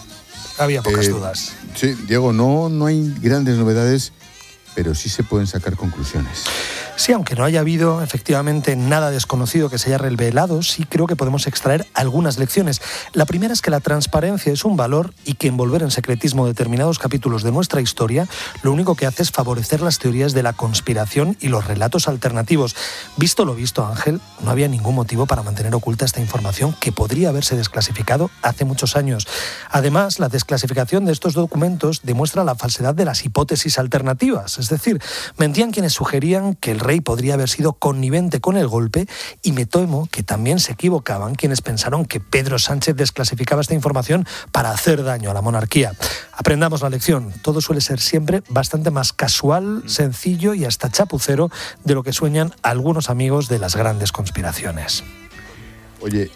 Había pocas dudas. Sí, Diego, no hay grandes novedades, pero sí se pueden sacar conclusiones. Sí, aunque no haya habido efectivamente nada desconocido que se haya revelado, sí creo que podemos extraer algunas lecciones. La primera es que la transparencia es un valor y que envolver en secretismo determinados capítulos de nuestra historia lo único que hace es favorecer las teorías de la conspiración y los relatos alternativos. Visto lo visto, Ángel, no había ningún motivo para mantener oculta esta información que podría haberse desclasificado hace muchos años. Además, la desclasificación de estos documentos demuestra la falsedad de las hipótesis alternativas. Es decir, mentían quienes sugerían que el rey podría haber sido connivente con el golpe y me temo que también se equivocaban quienes pensaron que Pedro Sánchez desclasificaba esta información para hacer daño a la monarquía. Aprendamos la lección. Todo suele ser siempre bastante más casual, sencillo y hasta chapucero de lo que sueñan algunos amigos de las grandes conspiraciones. Oye,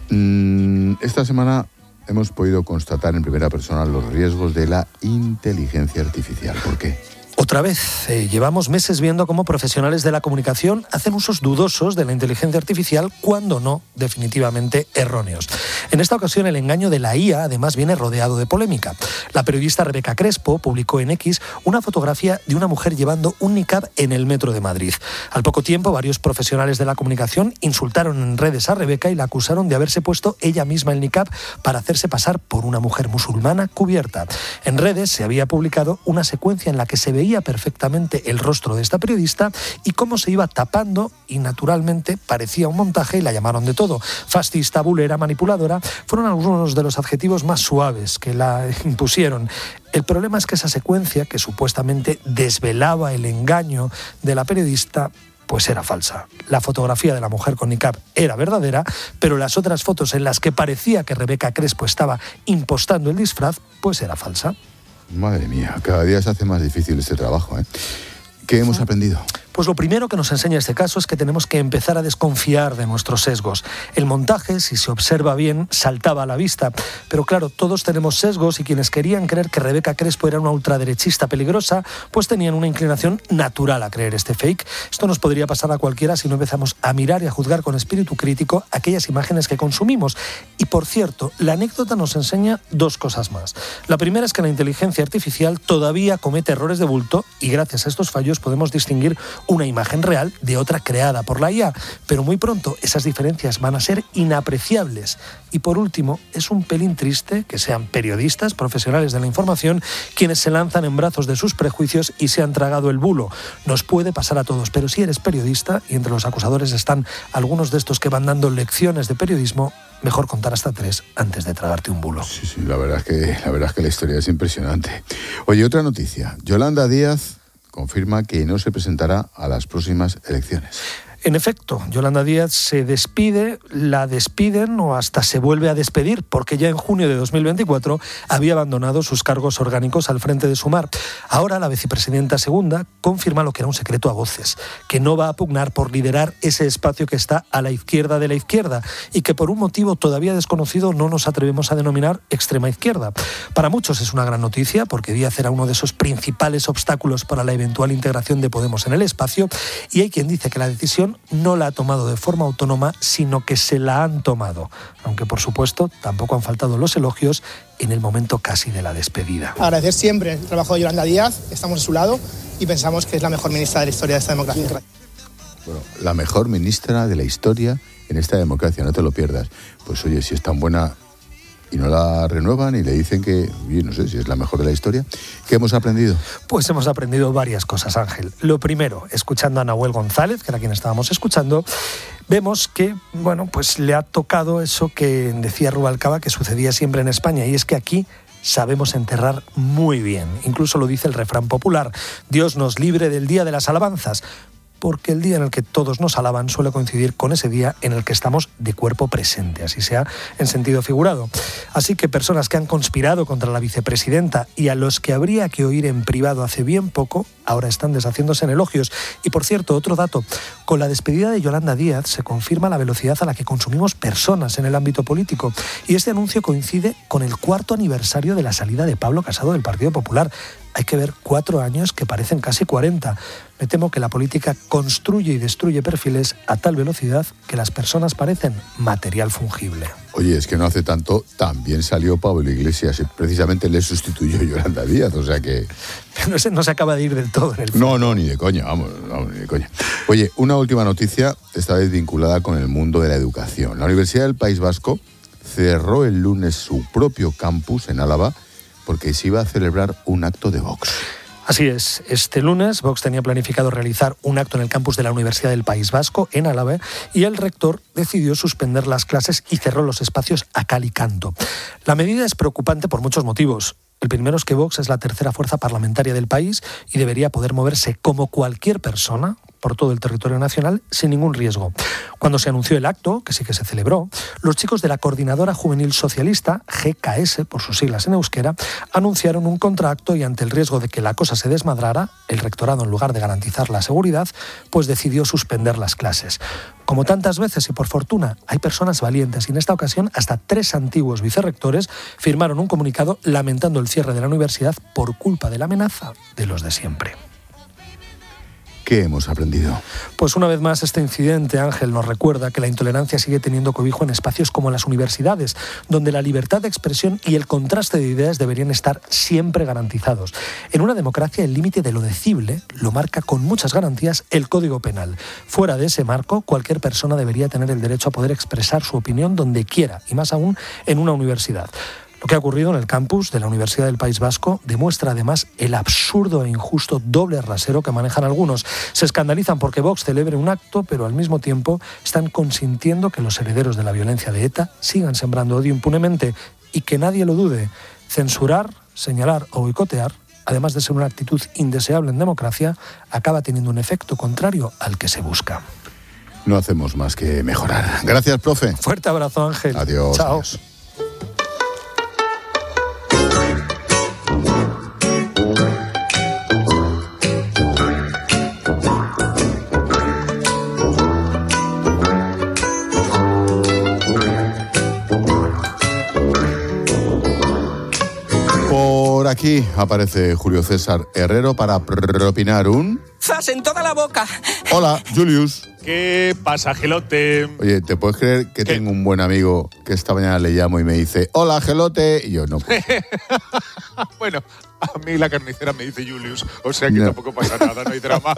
esta semana hemos podido constatar en primera persona los riesgos de la inteligencia artificial. ¿Por qué? Otra vez, llevamos meses viendo cómo profesionales de la comunicación hacen usos dudosos de la inteligencia artificial, cuando no definitivamente erróneos. En esta ocasión, el engaño de la IA además viene rodeado de polémica. La periodista Rebeca Crespo publicó en X una fotografía de una mujer llevando un niqab en el metro de Madrid. Al poco tiempo, varios profesionales de la comunicación insultaron en redes a Rebeca y la acusaron de haberse puesto ella misma el niqab para hacerse pasar por una mujer musulmana cubierta. En redes se había publicado una secuencia en la que se veía perfectamente el rostro de esta periodista y cómo se iba tapando y naturalmente parecía un montaje y la llamaron de todo. Fascista, bulera, manipuladora, fueron algunos de los adjetivos más suaves que la impusieron. El problema es que esa secuencia, que supuestamente desvelaba el engaño de la periodista, pues era falsa. La fotografía de la mujer con niqab era verdadera, pero las otras fotos en las que parecía que Rebeca Crespo estaba impostando el disfraz, pues era falsa. Madre mía, cada día se hace más difícil este trabajo, ¿eh? ¿Qué hemos aprendido? Pues lo primero que nos enseña este caso es que tenemos que empezar a desconfiar de nuestros sesgos. El montaje, si se observa bien, saltaba a la vista. Pero claro, todos tenemos sesgos y quienes querían creer que Rebeca Crespo era una ultraderechista peligrosa, pues tenían una inclinación natural a creer este fake. Esto nos podría pasar a cualquiera si no empezamos a mirar y a juzgar con espíritu crítico aquellas imágenes que consumimos. Y por cierto, la anécdota nos enseña dos cosas más. La primera es que la inteligencia artificial todavía comete errores de bulto y gracias a estos fallos podemos distinguir una imagen real de otra creada por la IA, pero muy pronto esas diferencias van a ser inapreciables. Y por último, es un pelín triste que sean periodistas, profesionales de la información, quienes se lanzan en brazos de sus prejuicios y se han tragado el bulo. Nos puede pasar a todos, pero si eres periodista, y entre los acusadores están algunos de estos que van dando lecciones de periodismo, mejor contar hasta 3 antes de tragarte un bulo. Sí, la verdad es que la historia es impresionante. Oye, otra noticia. Yolanda Díaz confirma que no se presentará a las próximas elecciones. En efecto, Yolanda Díaz se despide, la despiden o hasta se vuelve a despedir, porque ya en junio de 2024 había abandonado sus cargos orgánicos al frente de Sumar. Ahora la vicepresidenta segunda confirma lo que era un secreto a voces, que no va a pugnar por liderar ese espacio que está a la izquierda de la izquierda y que por un motivo todavía desconocido no nos atrevemos a denominar extrema izquierda. Para muchos es una gran noticia, porque Díaz era uno de esos principales obstáculos para la eventual integración de Podemos en el espacio, y hay quien dice que la decisión no la ha tomado de forma autónoma, sino que se la han tomado. Aunque, por supuesto, tampoco han faltado los elogios en el momento casi de la despedida. Agradecer siempre el trabajo de Yolanda Díaz, estamos a su lado y pensamos que es la mejor ministra de la historia de esta democracia. Bueno, la mejor ministra de la historia en esta democracia, no te lo pierdas. Pues oye, si es tan buena y no la renuevan y le dicen que, no sé si es la mejor de la historia. ¿Qué hemos aprendido? Pues hemos aprendido varias cosas, Ángel. Lo primero, escuchando a Nahuel González, que era quien estábamos escuchando, vemos que, pues le ha tocado eso que decía Rubalcaba que sucedía siempre en España, y es que aquí sabemos enterrar muy bien. Incluso lo dice el refrán popular: Dios nos libre del día de las alabanzas. porque el día en el que todos nos alaban suele coincidir con ese día en el que estamos de cuerpo presente, así sea en sentido figurado. Así que personas que han conspirado contra la vicepresidenta y a los que habría que oír en privado hace bien poco, ahora están deshaciéndose en elogios. Y por cierto, otro dato, con la despedida de Yolanda Díaz se confirma la velocidad a la que consumimos personas en el ámbito político. Y este anuncio coincide con el 4º aniversario de la salida de Pablo Casado del Partido Popular. Hay que ver 4 años que parecen casi 40. Me temo que la política construye y destruye perfiles a tal velocidad que las personas parecen material fungible. Oye, es que no hace tanto también salió Pablo Iglesias y precisamente le sustituyó Yolanda Díaz, o sea que... No se acaba de ir del todo en el fondo. No, ni de coña, vamos, ni de coña. Oye, una última noticia, esta vez vinculada con el mundo de la educación. La Universidad del País Vasco cerró el lunes su propio campus en Álava porque se iba a celebrar un acto de Vox. Así es, este lunes Vox tenía planificado realizar un acto en el campus de la Universidad del País Vasco, en Álava, y el rector decidió suspender las clases y cerró los espacios a cal y canto. La medida es preocupante por muchos motivos. El primero es que Vox es la tercera fuerza parlamentaria del país y debería poder moverse como cualquier persona por todo el territorio nacional sin ningún riesgo. Cuando se anunció el acto, que sí que se celebró, los chicos de la Coordinadora Juvenil Socialista, GKS por sus siglas en euskera, anunciaron un contraacto y ante el riesgo de que la cosa se desmadrara, el rectorado, en lugar de garantizar la seguridad, pues decidió suspender las clases. Como tantas veces y por fortuna, hay personas valientes y en esta ocasión hasta 3 antiguos vicerrectores firmaron un comunicado lamentando el cierre de la universidad por culpa de la amenaza de los de siempre. ¿Qué hemos aprendido? Pues una vez más este incidente, Ángel, nos recuerda que la intolerancia sigue teniendo cobijo en espacios como las universidades, donde la libertad de expresión y el contraste de ideas deberían estar siempre garantizados. En una democracia el límite de lo decible lo marca con muchas garantías el Código Penal. Fuera de ese marco, cualquier persona debería tener el derecho a poder expresar su opinión donde quiera, y más aún en una universidad. Lo que ha ocurrido en el campus de la Universidad del País Vasco demuestra además el absurdo e injusto doble rasero que manejan algunos. Se escandalizan porque Vox celebre un acto, pero al mismo tiempo están consintiendo que los herederos de la violencia de ETA sigan sembrando odio impunemente y que nadie lo dude. Censurar, señalar o boicotear, además de ser una actitud indeseable en democracia, acaba teniendo un efecto contrario al que se busca. No hacemos más que mejorar. Gracias, profe. Fuerte abrazo, Ángel. Adiós. Chao. Adiós. Por aquí aparece Julio César Herrero para propinar un... ¡Zas en toda la boca! Hola, Julius. ¿Qué pasa, Gelote? Oye, ¿te puedes creer que tengo un buen amigo que esta mañana le llamo y me dice hola, Gelote? Y yo no puedo. Bueno, a mí la carnicera me dice Julius, o sea que tampoco pasa nada, no hay drama.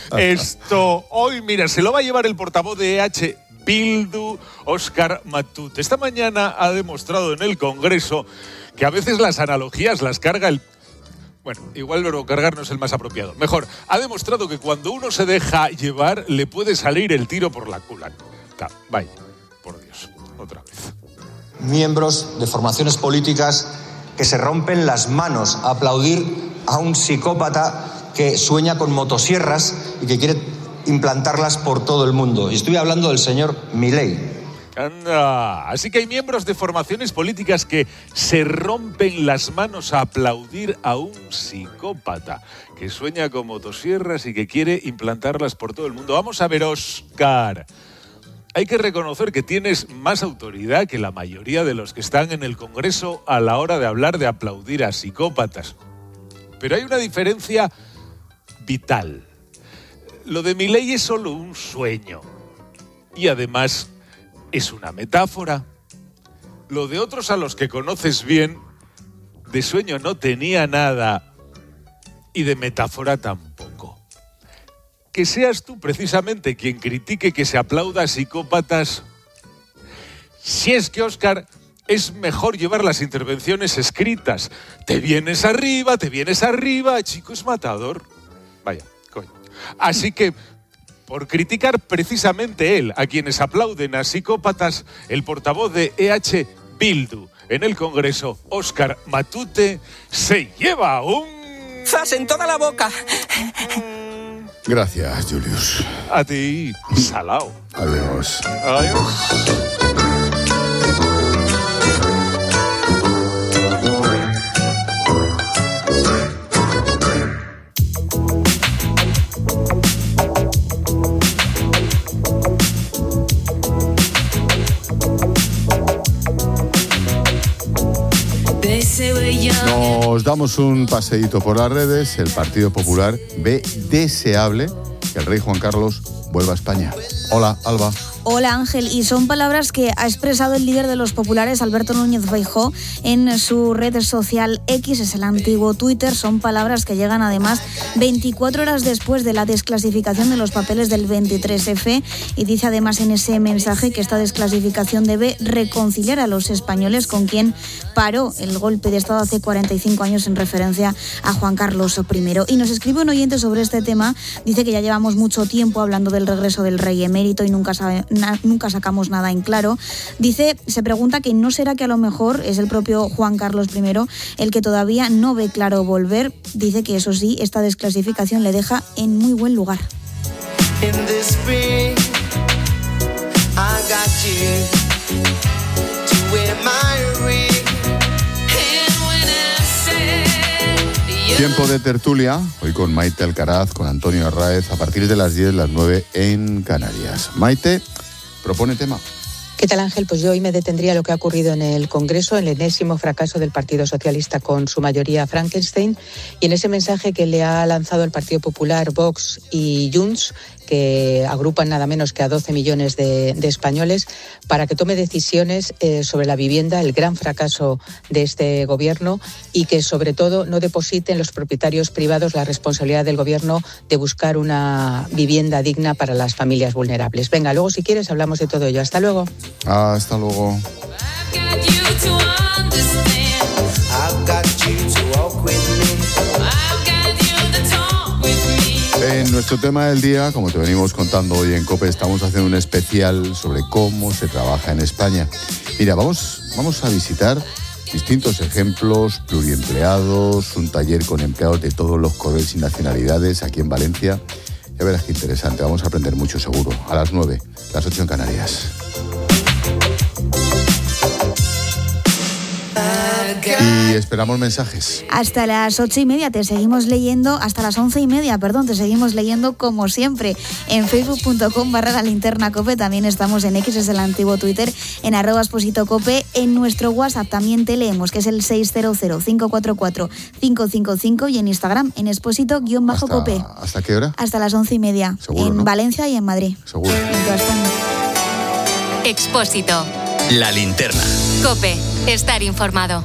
Hoy, mira, se lo va a llevar el portavoz de EH Bildu, Óscar Matute. Esta mañana ha demostrado en el Congreso que a veces las analogías las carga el... Bueno, igual verbo cargar no es el más apropiado. Mejor, ha demostrado que cuando uno se deja llevar, le puede salir el tiro por la culata. Vaya, por Dios, otra vez. Miembros de formaciones políticas que se rompen las manos a aplaudir a un psicópata que sueña con motosierras y que quiere implantarlas por todo el mundo. Y estoy hablando del señor Milei. Anda. Así que hay miembros de formaciones políticas que se rompen las manos a aplaudir a un psicópata que sueña con motosierras y que quiere implantarlas por todo el mundo. Vamos a ver, Óscar. Hay que reconocer que tienes más autoridad que la mayoría de los que están en el Congreso a la hora de hablar de aplaudir a psicópatas. Pero hay una diferencia vital. Lo de Milei es solo un sueño. Y además es una metáfora. Lo de otros a los que conoces bien, de sueño no tenía nada y de metáfora tampoco. Que seas tú precisamente quien critique que se aplauda a psicópatas. Si es que, Óscar, es mejor llevar las intervenciones escritas. Te vienes arriba, chico, es matador. Vaya, coño. Así que, por criticar precisamente él, a quienes aplauden a psicópatas, el portavoz de EH Bildu en el Congreso, Óscar Matute, se lleva un... ¡Zas en toda la boca! Gracias, Julius. A ti, salao. Adiós. Adiós. Nos damos un paseíto por las redes. El Partido Popular ve deseable que el rey Juan Carlos vuelva a España. Hola, Alba. Hola, Ángel. Y son palabras que ha expresado el líder de los populares, Alberto Núñez Feijóo, en su red social X, es el antiguo Twitter. Son palabras que llegan además 24 horas después de la desclasificación de los papeles del 23F, y dice además en ese mensaje que esta desclasificación debe reconciliar a los españoles con quien paró el golpe de Estado hace 45 años, en referencia a Juan Carlos I. Y nos escribe un oyente sobre este tema. Dice que ya llevamos mucho tiempo hablando del regreso del rey emérito y nunca sacamos nada en claro. Dice, se pregunta que no será que a lo mejor es el propio Juan Carlos I el que todavía no ve claro volver. Dice que eso sí, esta desclasificación le deja en muy buen lugar. Tiempo de tertulia, hoy con Maite Alcaraz, con Antonio Arráez, a partir de las 10, las 9 en Canarias. Maite, propone tema. ¿Qué tal, Ángel? Pues yo hoy me detendría lo que ha ocurrido en el Congreso, el enésimo fracaso del Partido Socialista con su mayoría Frankenstein, y en ese mensaje que le ha lanzado el Partido Popular, Vox y Junts, que agrupan nada menos que a 12 millones de españoles, para que tome decisiones sobre la vivienda, el gran fracaso de este gobierno, y que sobre todo no deposite en los propietarios privados la responsabilidad del gobierno de buscar una vivienda digna para las familias vulnerables. Venga, luego si quieres hablamos de todo ello. Hasta luego. Hasta luego. En nuestro tema del día, como te venimos contando hoy en COPE, estamos haciendo un especial sobre cómo se trabaja en España. Mira, vamos a visitar distintos ejemplos, pluriempleados, un taller con empleados de todos los colores y nacionalidades aquí en Valencia. Ya verás qué interesante, vamos a aprender mucho seguro. A las 9, las 8 en Canarias. Y esperamos mensajes. Hasta las 8:30 te seguimos leyendo, hasta las 11:30, perdón, te seguimos leyendo como siempre en facebook.com/lalinternacope. También estamos en X, es el antiguo Twitter, en @expositocope. En nuestro WhatsApp también te leemos, que es el 600-544-555, y en Instagram en exposito_cope. ¿Hasta qué hora? Hasta las 11:30. Seguro, en ¿no? Valencia y en Madrid. Seguro. En toda España. Expósito. La linterna. COPE. Estar informado.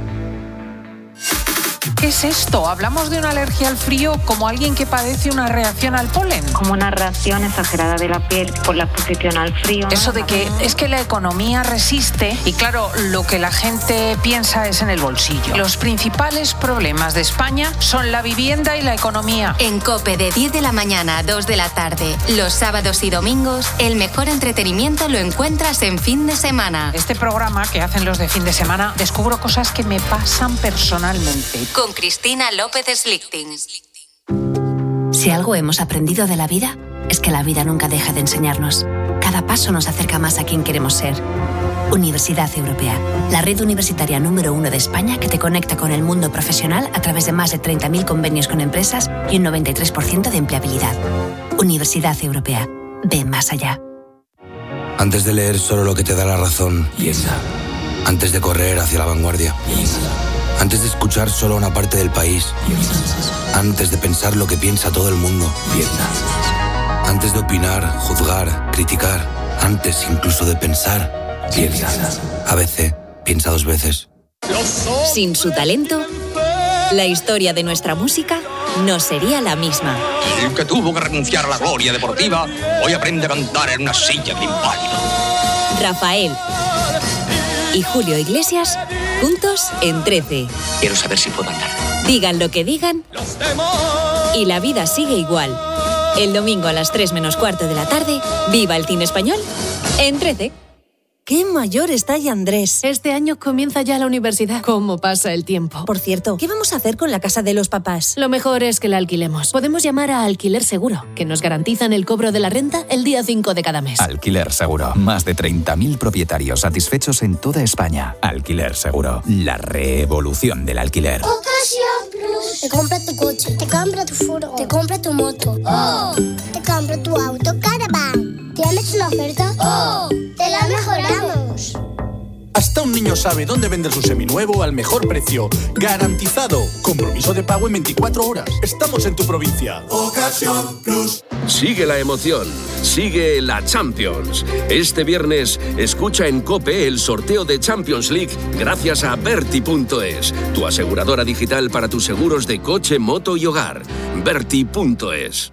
¿Qué es esto? ¿Hablamos de una alergia al frío como alguien que padece una reacción al polen? Como una reacción exagerada de la piel por la exposición al frío. Eso de que es que la economía resiste y claro, lo que la gente piensa es en el bolsillo. Los principales problemas de España son la vivienda y la economía. En COPE, de 10 de la mañana a 2 de la tarde, los sábados y domingos, el mejor entretenimiento lo encuentras en fin de semana. Este programa que hacen los de fin de semana, descubro cosas que me pasan personalmente. Con Cristina López Slichting. Si algo hemos aprendido de la vida, es que la vida nunca deja de enseñarnos. Cada paso nos acerca más a quien queremos ser. Universidad Europea, la red universitaria número 1 de España, que te conecta con el mundo profesional a través de más de 30.000 convenios con empresas y un 93% de empleabilidad. Universidad Europea, ve más allá. Antes de leer solo lo que te da la razón, piensa. Antes de correr hacia la vanguardia, piensa. Antes de escuchar solo una parte del país, piensa. Antes de pensar lo que piensa todo el mundo, piensa. Antes de opinar, juzgar, criticar, antes incluso de pensar, piensa. ABC, piensa 2 veces. Sin su talento, la historia de nuestra música no sería la misma. El que tuvo que renunciar a la gloria deportiva, hoy aprende a cantar en una silla de inválido. Rafael y Julio Iglesias, juntos en 13. Quiero saber si puedo andar. Digan lo que digan, y la vida sigue igual. El domingo a las 3 menos cuarto de la tarde, viva el cine español en 13. ¡Qué mayor está ya Andrés! Este año comienza ya la universidad. ¿Cómo pasa el tiempo? Por cierto, ¿qué vamos a hacer con la casa de los papás? Lo mejor es que la alquilemos. Podemos llamar a Alquiler Seguro, que nos garantizan el cobro de la renta el día 5 de cada mes. Alquiler Seguro. Más de 30.000 propietarios satisfechos en toda España. Alquiler Seguro. La revolución del alquiler. Ocasión Plus. Te compra tu coche, te compra tu furgo, te compra tu moto. ¡Oh! Te compra tu auto Caravan. ¿Tienes una oferta? ¡Oh! ¡Te la mejoramos! Hasta un niño sabe dónde vender su seminuevo al mejor precio. ¡Garantizado! Compromiso de pago en 24 horas. Estamos en tu provincia. Ocasión Plus. Sigue la emoción. Sigue la Champions. Este viernes escucha en COPE el sorteo de Champions League gracias a Berti.es, tu aseguradora digital para tus seguros de coche, moto y hogar. Berti.es.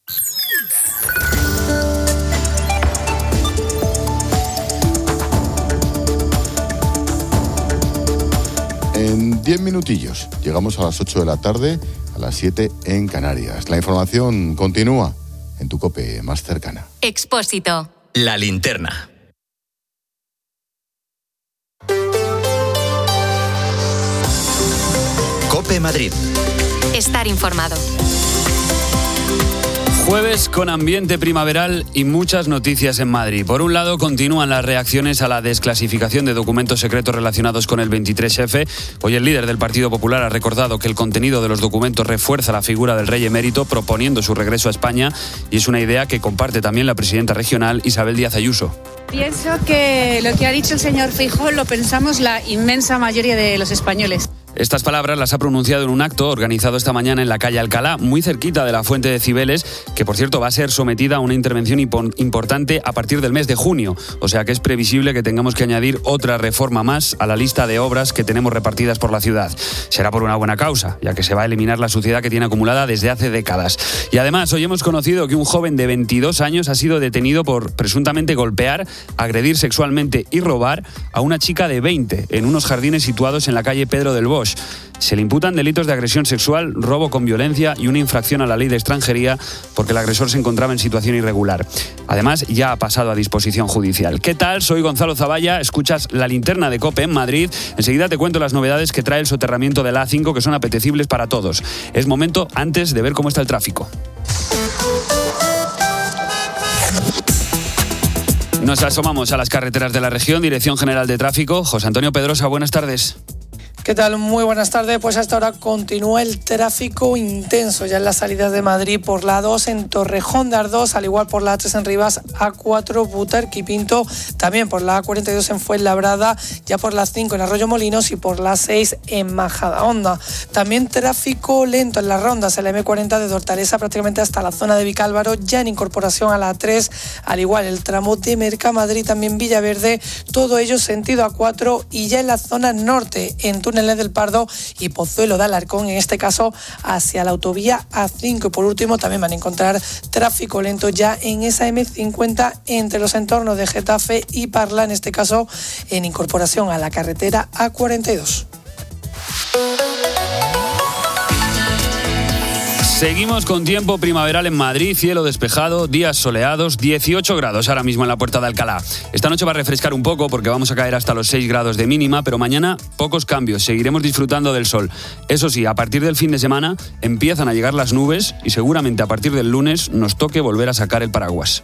En 10 minutillos llegamos a las 8 de la tarde, a las 7 en Canarias. La información continúa en tu COPE más cercana. Expósito. La linterna. COPE Madrid. Estar informado. Jueves con ambiente primaveral y muchas noticias en Madrid. Por un lado, continúan las reacciones a la desclasificación de documentos secretos relacionados con el 23F. Hoy el líder del Partido Popular ha recordado que el contenido de los documentos refuerza la figura del rey emérito, proponiendo su regreso a España, y es una idea que comparte también la presidenta regional Isabel Díaz Ayuso. Pienso que lo que ha dicho el señor Feijóo lo pensamos la inmensa mayoría de los españoles. Estas palabras las ha pronunciado en un acto organizado esta mañana en la calle Alcalá, muy cerquita de la Fuente de Cibeles, que por cierto va a ser sometida a una intervención importante a partir del mes de junio. O sea que es previsible que tengamos que añadir otra reforma más a la lista de obras que tenemos repartidas por la ciudad. Será por una buena causa, ya que se va a eliminar la suciedad que tiene acumulada desde hace décadas. Y además, hoy hemos conocido que un joven de 22 años ha sido detenido por presuntamente golpear, agredir sexualmente y robar a una chica de 20 en unos jardines situados en la calle Pedro del Bosch. Se le imputan delitos de agresión sexual, robo con violencia y una infracción a la ley de extranjería porque el agresor se encontraba en situación irregular. Además, ya ha pasado a disposición judicial. ¿Qué tal? Soy Gonzalo Zavalla, escuchas La Linterna de COPE en Madrid. Enseguida te cuento las novedades que trae el soterramiento de la A5, que son apetecibles para todos. Es momento antes de ver cómo está el tráfico. Nos asomamos a las carreteras de la región. Dirección General de Tráfico, José Antonio Pedrosa, buenas tardes. ¿Qué tal? Muy buenas tardes. Pues hasta ahora continúa el tráfico intenso ya en las salidas de Madrid por la A2 en Torrejón de Ardoz, al igual por la A3 en Rivas, A4 Butarque y Pinto, también por la A42 en Fuenlabrada, ya por la 5 en Arroyo Molinos y por la 6 en Majadahonda. También tráfico lento en las rondas, en la M40 de Hortaleza prácticamente hasta la zona de Vicálvaro, ya en incorporación a la A3, al igual el tramo de Mercamadrid, también Villaverde, todo ello sentido A4 y ya en la zona norte, en Túneles del Pardo y Pozuelo de Alarcón, en este caso hacia la autovía A5. Y por último también van a encontrar tráfico lento ya en esa M50 entre los entornos de Getafe y Parla, en este caso en incorporación a la carretera A42. Seguimos con tiempo primaveral en Madrid, cielo despejado, días soleados, 18 grados ahora mismo en la Puerta de Alcalá. Esta noche va a refrescar un poco porque vamos a caer hasta los 6 grados de mínima, pero mañana pocos cambios, seguiremos disfrutando del sol. Eso sí, a partir del fin de semana empiezan a llegar las nubes y seguramente a partir del lunes nos toque volver a sacar el paraguas.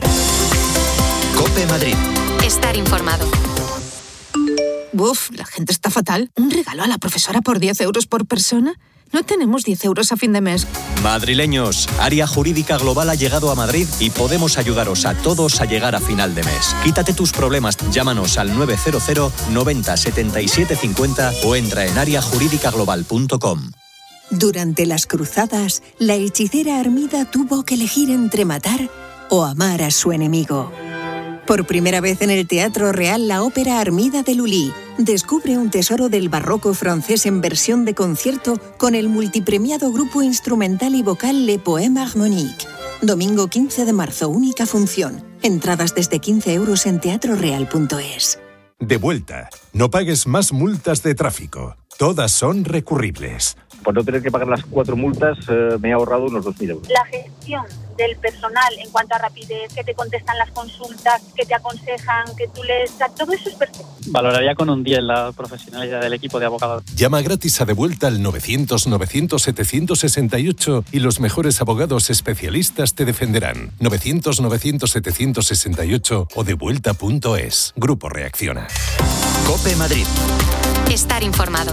COPE Madrid. Estar informado. Uf, la gente está fatal. ¿Un regalo a la profesora por 10 euros por persona? No tenemos 10 euros a fin de mes. Madrileños, Área Jurídica Global ha llegado a Madrid y podemos ayudaros a todos a llegar a final de mes. Quítate tus problemas, llámanos al 900 90 77 50 o entra en areajurídicaglobal.com. Durante las cruzadas, la hechicera Armida tuvo que elegir entre matar o amar a su enemigo. Por primera vez en el Teatro Real, la ópera Armida de Lully descubre un tesoro del barroco francés en versión de concierto con el multipremiado grupo instrumental y vocal Le Poème Harmonique. Domingo 15 de marzo, única función. Entradas desde 15 euros en teatroreal.es. De vuelta. No pagues más multas de tráfico. Todas son recurribles. Por no tener que pagar las 4 multas, me he ahorrado unos 2.000 euros. La gestión del personal en cuanto a rapidez, que te contestan las consultas, que te aconsejan, que tú lees, todo eso es perfecto. Valoraría con un 10 la profesionalidad del equipo de abogados. Llama gratis a Devuelta al 900-900-768 y los mejores abogados especialistas te defenderán. 900-900-768 o devuelta.es. Grupo Reacciona. COPE Madrid. Estar informado.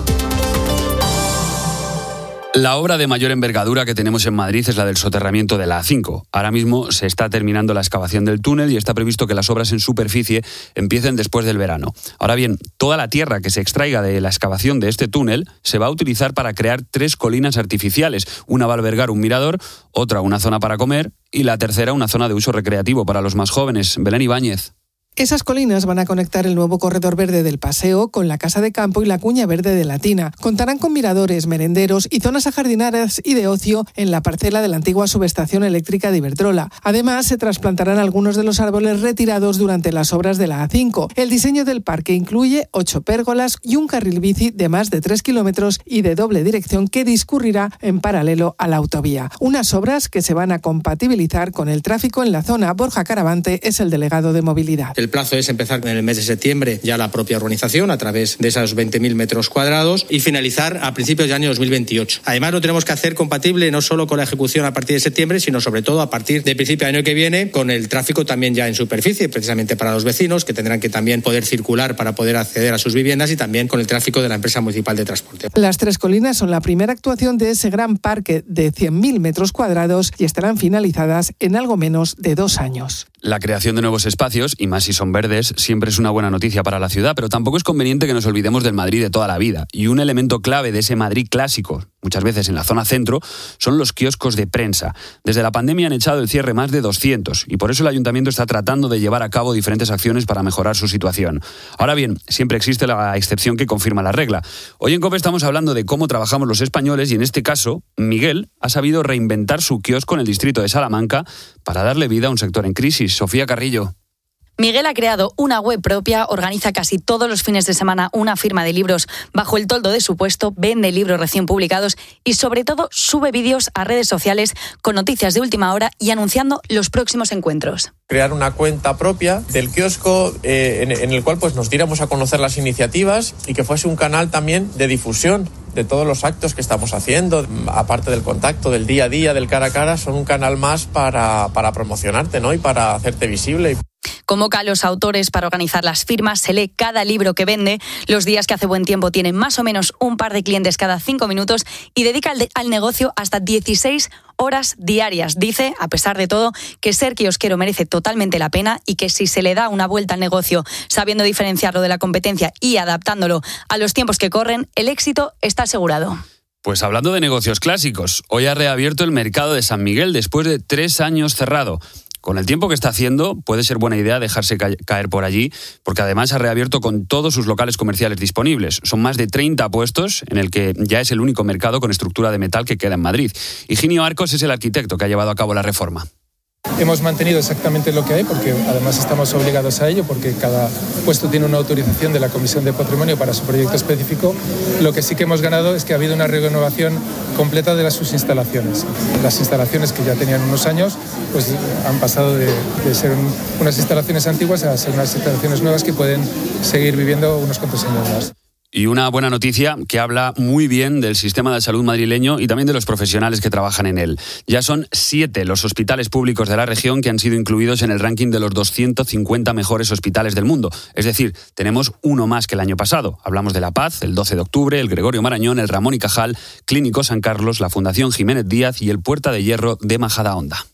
La obra de mayor envergadura que tenemos en Madrid es la del soterramiento de la A5. Ahora mismo se está terminando la excavación del túnel y está previsto que las obras en superficie empiecen después del verano. Ahora bien, toda la tierra que se extraiga de la excavación de este túnel se va a utilizar para crear 3 colinas artificiales. Una va a albergar un mirador, otra una zona para comer y la tercera una zona de uso recreativo para los más jóvenes. Belén Ibáñez. Esas colinas van a conectar el nuevo corredor verde del Paseo con la Casa de Campo y la Cuña Verde de Latina. Contarán con miradores, merenderos y zonas ajardinadas y de ocio en la parcela de la antigua subestación eléctrica de Iberdrola. Además, se trasplantarán algunos de los árboles retirados durante las obras de la A5. El diseño del parque incluye 8 pérgolas y un carril bici de más de 3 kilómetros y de doble dirección que discurrirá en paralelo a la autovía. Unas obras que se van a compatibilizar con el tráfico en la zona. Borja Caravante es el delegado de movilidad. El plazo es empezar en el mes de septiembre ya la propia urbanización a través de esos 20.000 metros cuadrados y finalizar a principios del año 2028. Además, lo tenemos que hacer compatible no solo con la ejecución a partir de septiembre, sino sobre todo a partir de principio del año que viene con el tráfico también ya en superficie, precisamente para los vecinos que tendrán que también poder circular para poder acceder a sus viviendas y también con el tráfico de la empresa municipal de transporte. Las 3 colinas son la primera actuación de ese gran parque de 100.000 metros cuadrados y estarán finalizadas en algo menos de 2 años. La creación de nuevos espacios, y más si son verdes, siempre es una buena noticia para la ciudad, pero tampoco es conveniente que nos olvidemos del Madrid de toda la vida. Y un elemento clave de ese Madrid clásico, muchas veces en la zona centro, son los kioscos de prensa. Desde la pandemia han echado el cierre más de 200 y por eso el Ayuntamiento está tratando de llevar a cabo diferentes acciones para mejorar su situación. Ahora bien, siempre existe la excepción que confirma la regla. Hoy en COPE estamos hablando de cómo trabajamos los españoles y en este caso, Miguel ha sabido reinventar su kiosco en el distrito de Salamanca para darle vida a un sector en crisis. Sofía Carrillo. Miguel ha creado una web propia, organiza casi todos los fines de semana una firma de libros bajo el toldo de su puesto, vende libros recién publicados y sobre todo sube vídeos a redes sociales con noticias de última hora y anunciando los próximos encuentros. Crear una cuenta propia del kiosco en el cual pues nos diéramos a conocer las iniciativas y que fuese un canal también de difusión de todos los actos que estamos haciendo, aparte del contacto, del día a día, del cara a cara, son un canal más para promocionarte, ¿no? Y para hacerte visible. Convoca a los autores para organizar las firmas, se lee cada libro que vende, los días que hace buen tiempo tiene más o menos un par de clientes cada 5 minutos y dedica al negocio hasta 16 horas diarias. Dice, a pesar de todo, que ser kiosquero merece totalmente la pena y que si se le da una vuelta al negocio sabiendo diferenciarlo de la competencia y adaptándolo a los tiempos que corren, el éxito está asegurado. Pues hablando de negocios clásicos, hoy ha reabierto el mercado de San Miguel después de 3 años cerrado. Con el tiempo que está haciendo, puede ser buena idea dejarse caer por allí, porque además ha reabierto con todos sus locales comerciales disponibles. Son más de 30 puestos, en el que ya es el único mercado con estructura de metal que queda en Madrid. Higinio Arcos es el arquitecto que ha llevado a cabo la reforma. Hemos mantenido exactamente lo que hay, porque además estamos obligados a ello, porque cada puesto tiene una autorización de la Comisión de Patrimonio para su proyecto específico. Lo que sí que hemos ganado es que ha habido una renovación completa de sus instalaciones. Las instalaciones que ya tenían unos años pues han pasado de ser unas instalaciones antiguas a ser unas instalaciones nuevas que pueden seguir viviendo unos cuantos años más. Y una buena noticia que habla muy bien del sistema de salud madrileño y también de los profesionales que trabajan en él. Ya son 7 los hospitales públicos de la región que han sido incluidos en el ranking de los 250 mejores hospitales del mundo. Es decir, tenemos uno más que el año pasado. Hablamos de La Paz, el 12 de octubre, el Gregorio Marañón, el Ramón y Cajal, Clínico San Carlos, la Fundación Jiménez Díaz y el Puerta de Hierro de Majadahonda.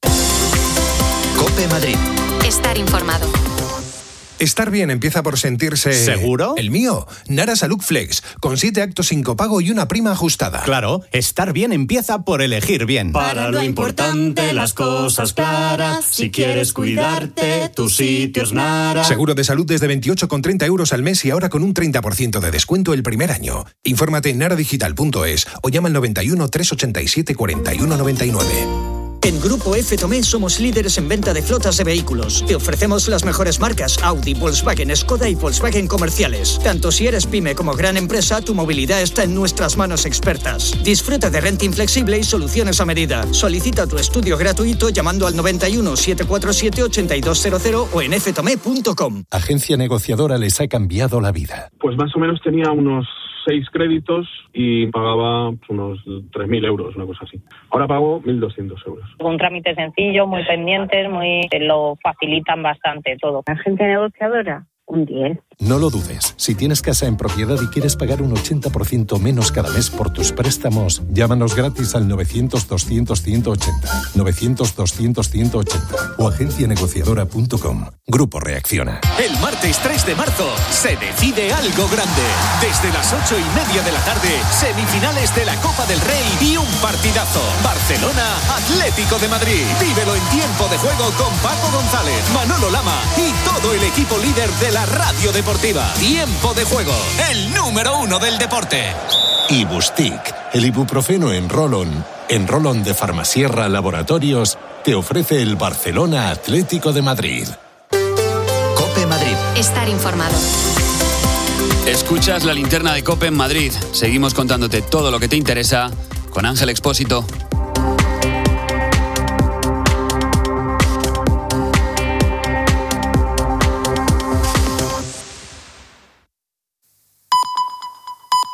COPE Madrid. Estar informado. Estar bien empieza por sentirse... ¿Seguro? El mío, Nara Salud Flex, con 7 actos sin copago y una prima ajustada. Claro, estar bien empieza por elegir bien. Para lo importante, las cosas claras. Si quieres cuidarte, tu sitio es Nara. Seguro de salud desde 28,30 euros al mes y ahora con un 30% de descuento el primer año. Infórmate en naradigital.es o llama al 91 387 41 99. En Grupo F Tomé somos líderes en venta de flotas de vehículos. Te ofrecemos las mejores marcas Audi, Volkswagen, Skoda y Volkswagen comerciales. Tanto si eres pyme como gran empresa, tu movilidad está en nuestras manos expertas. Disfruta de renting flexible y soluciones a medida. Solicita tu estudio gratuito llamando al 91 747 8200 o en ftome.com. Agencia negociadora les ha cambiado la vida. Pues más o menos tenía unos 6 créditos y pagaba unos 3.000 euros, una cosa así. Ahora pago 1.200 euros. Un trámite sencillo, muy pendientes, lo facilitan bastante todo. Agencia negociadora, un 10. No lo dudes. Si tienes casa en propiedad y quieres pagar un 80% menos cada mes por tus préstamos, llámanos gratis al 900-200-180, 900-200-180 o agencianegociadora.com. Grupo Reacciona. El martes 3 de marzo se decide algo grande. Desde las 8:30 de la tarde, semifinales de la Copa del Rey y un partidazo. Barcelona-Atlético de Madrid. Vívelo en tiempo de juego con Paco González, Manolo Lama y todo el equipo líder de la radio deportiva. Tiempo de juego, el número 1 del deporte. Ibustic, el ibuprofeno en Rolon de Farmasierra Laboratorios, te ofrece el Barcelona Atlético de Madrid. COPE Madrid. Estar informado. Escuchas la linterna de COPE en Madrid. Seguimos contándote todo lo que te interesa con Ángel Expósito.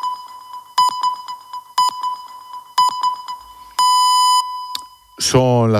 Son las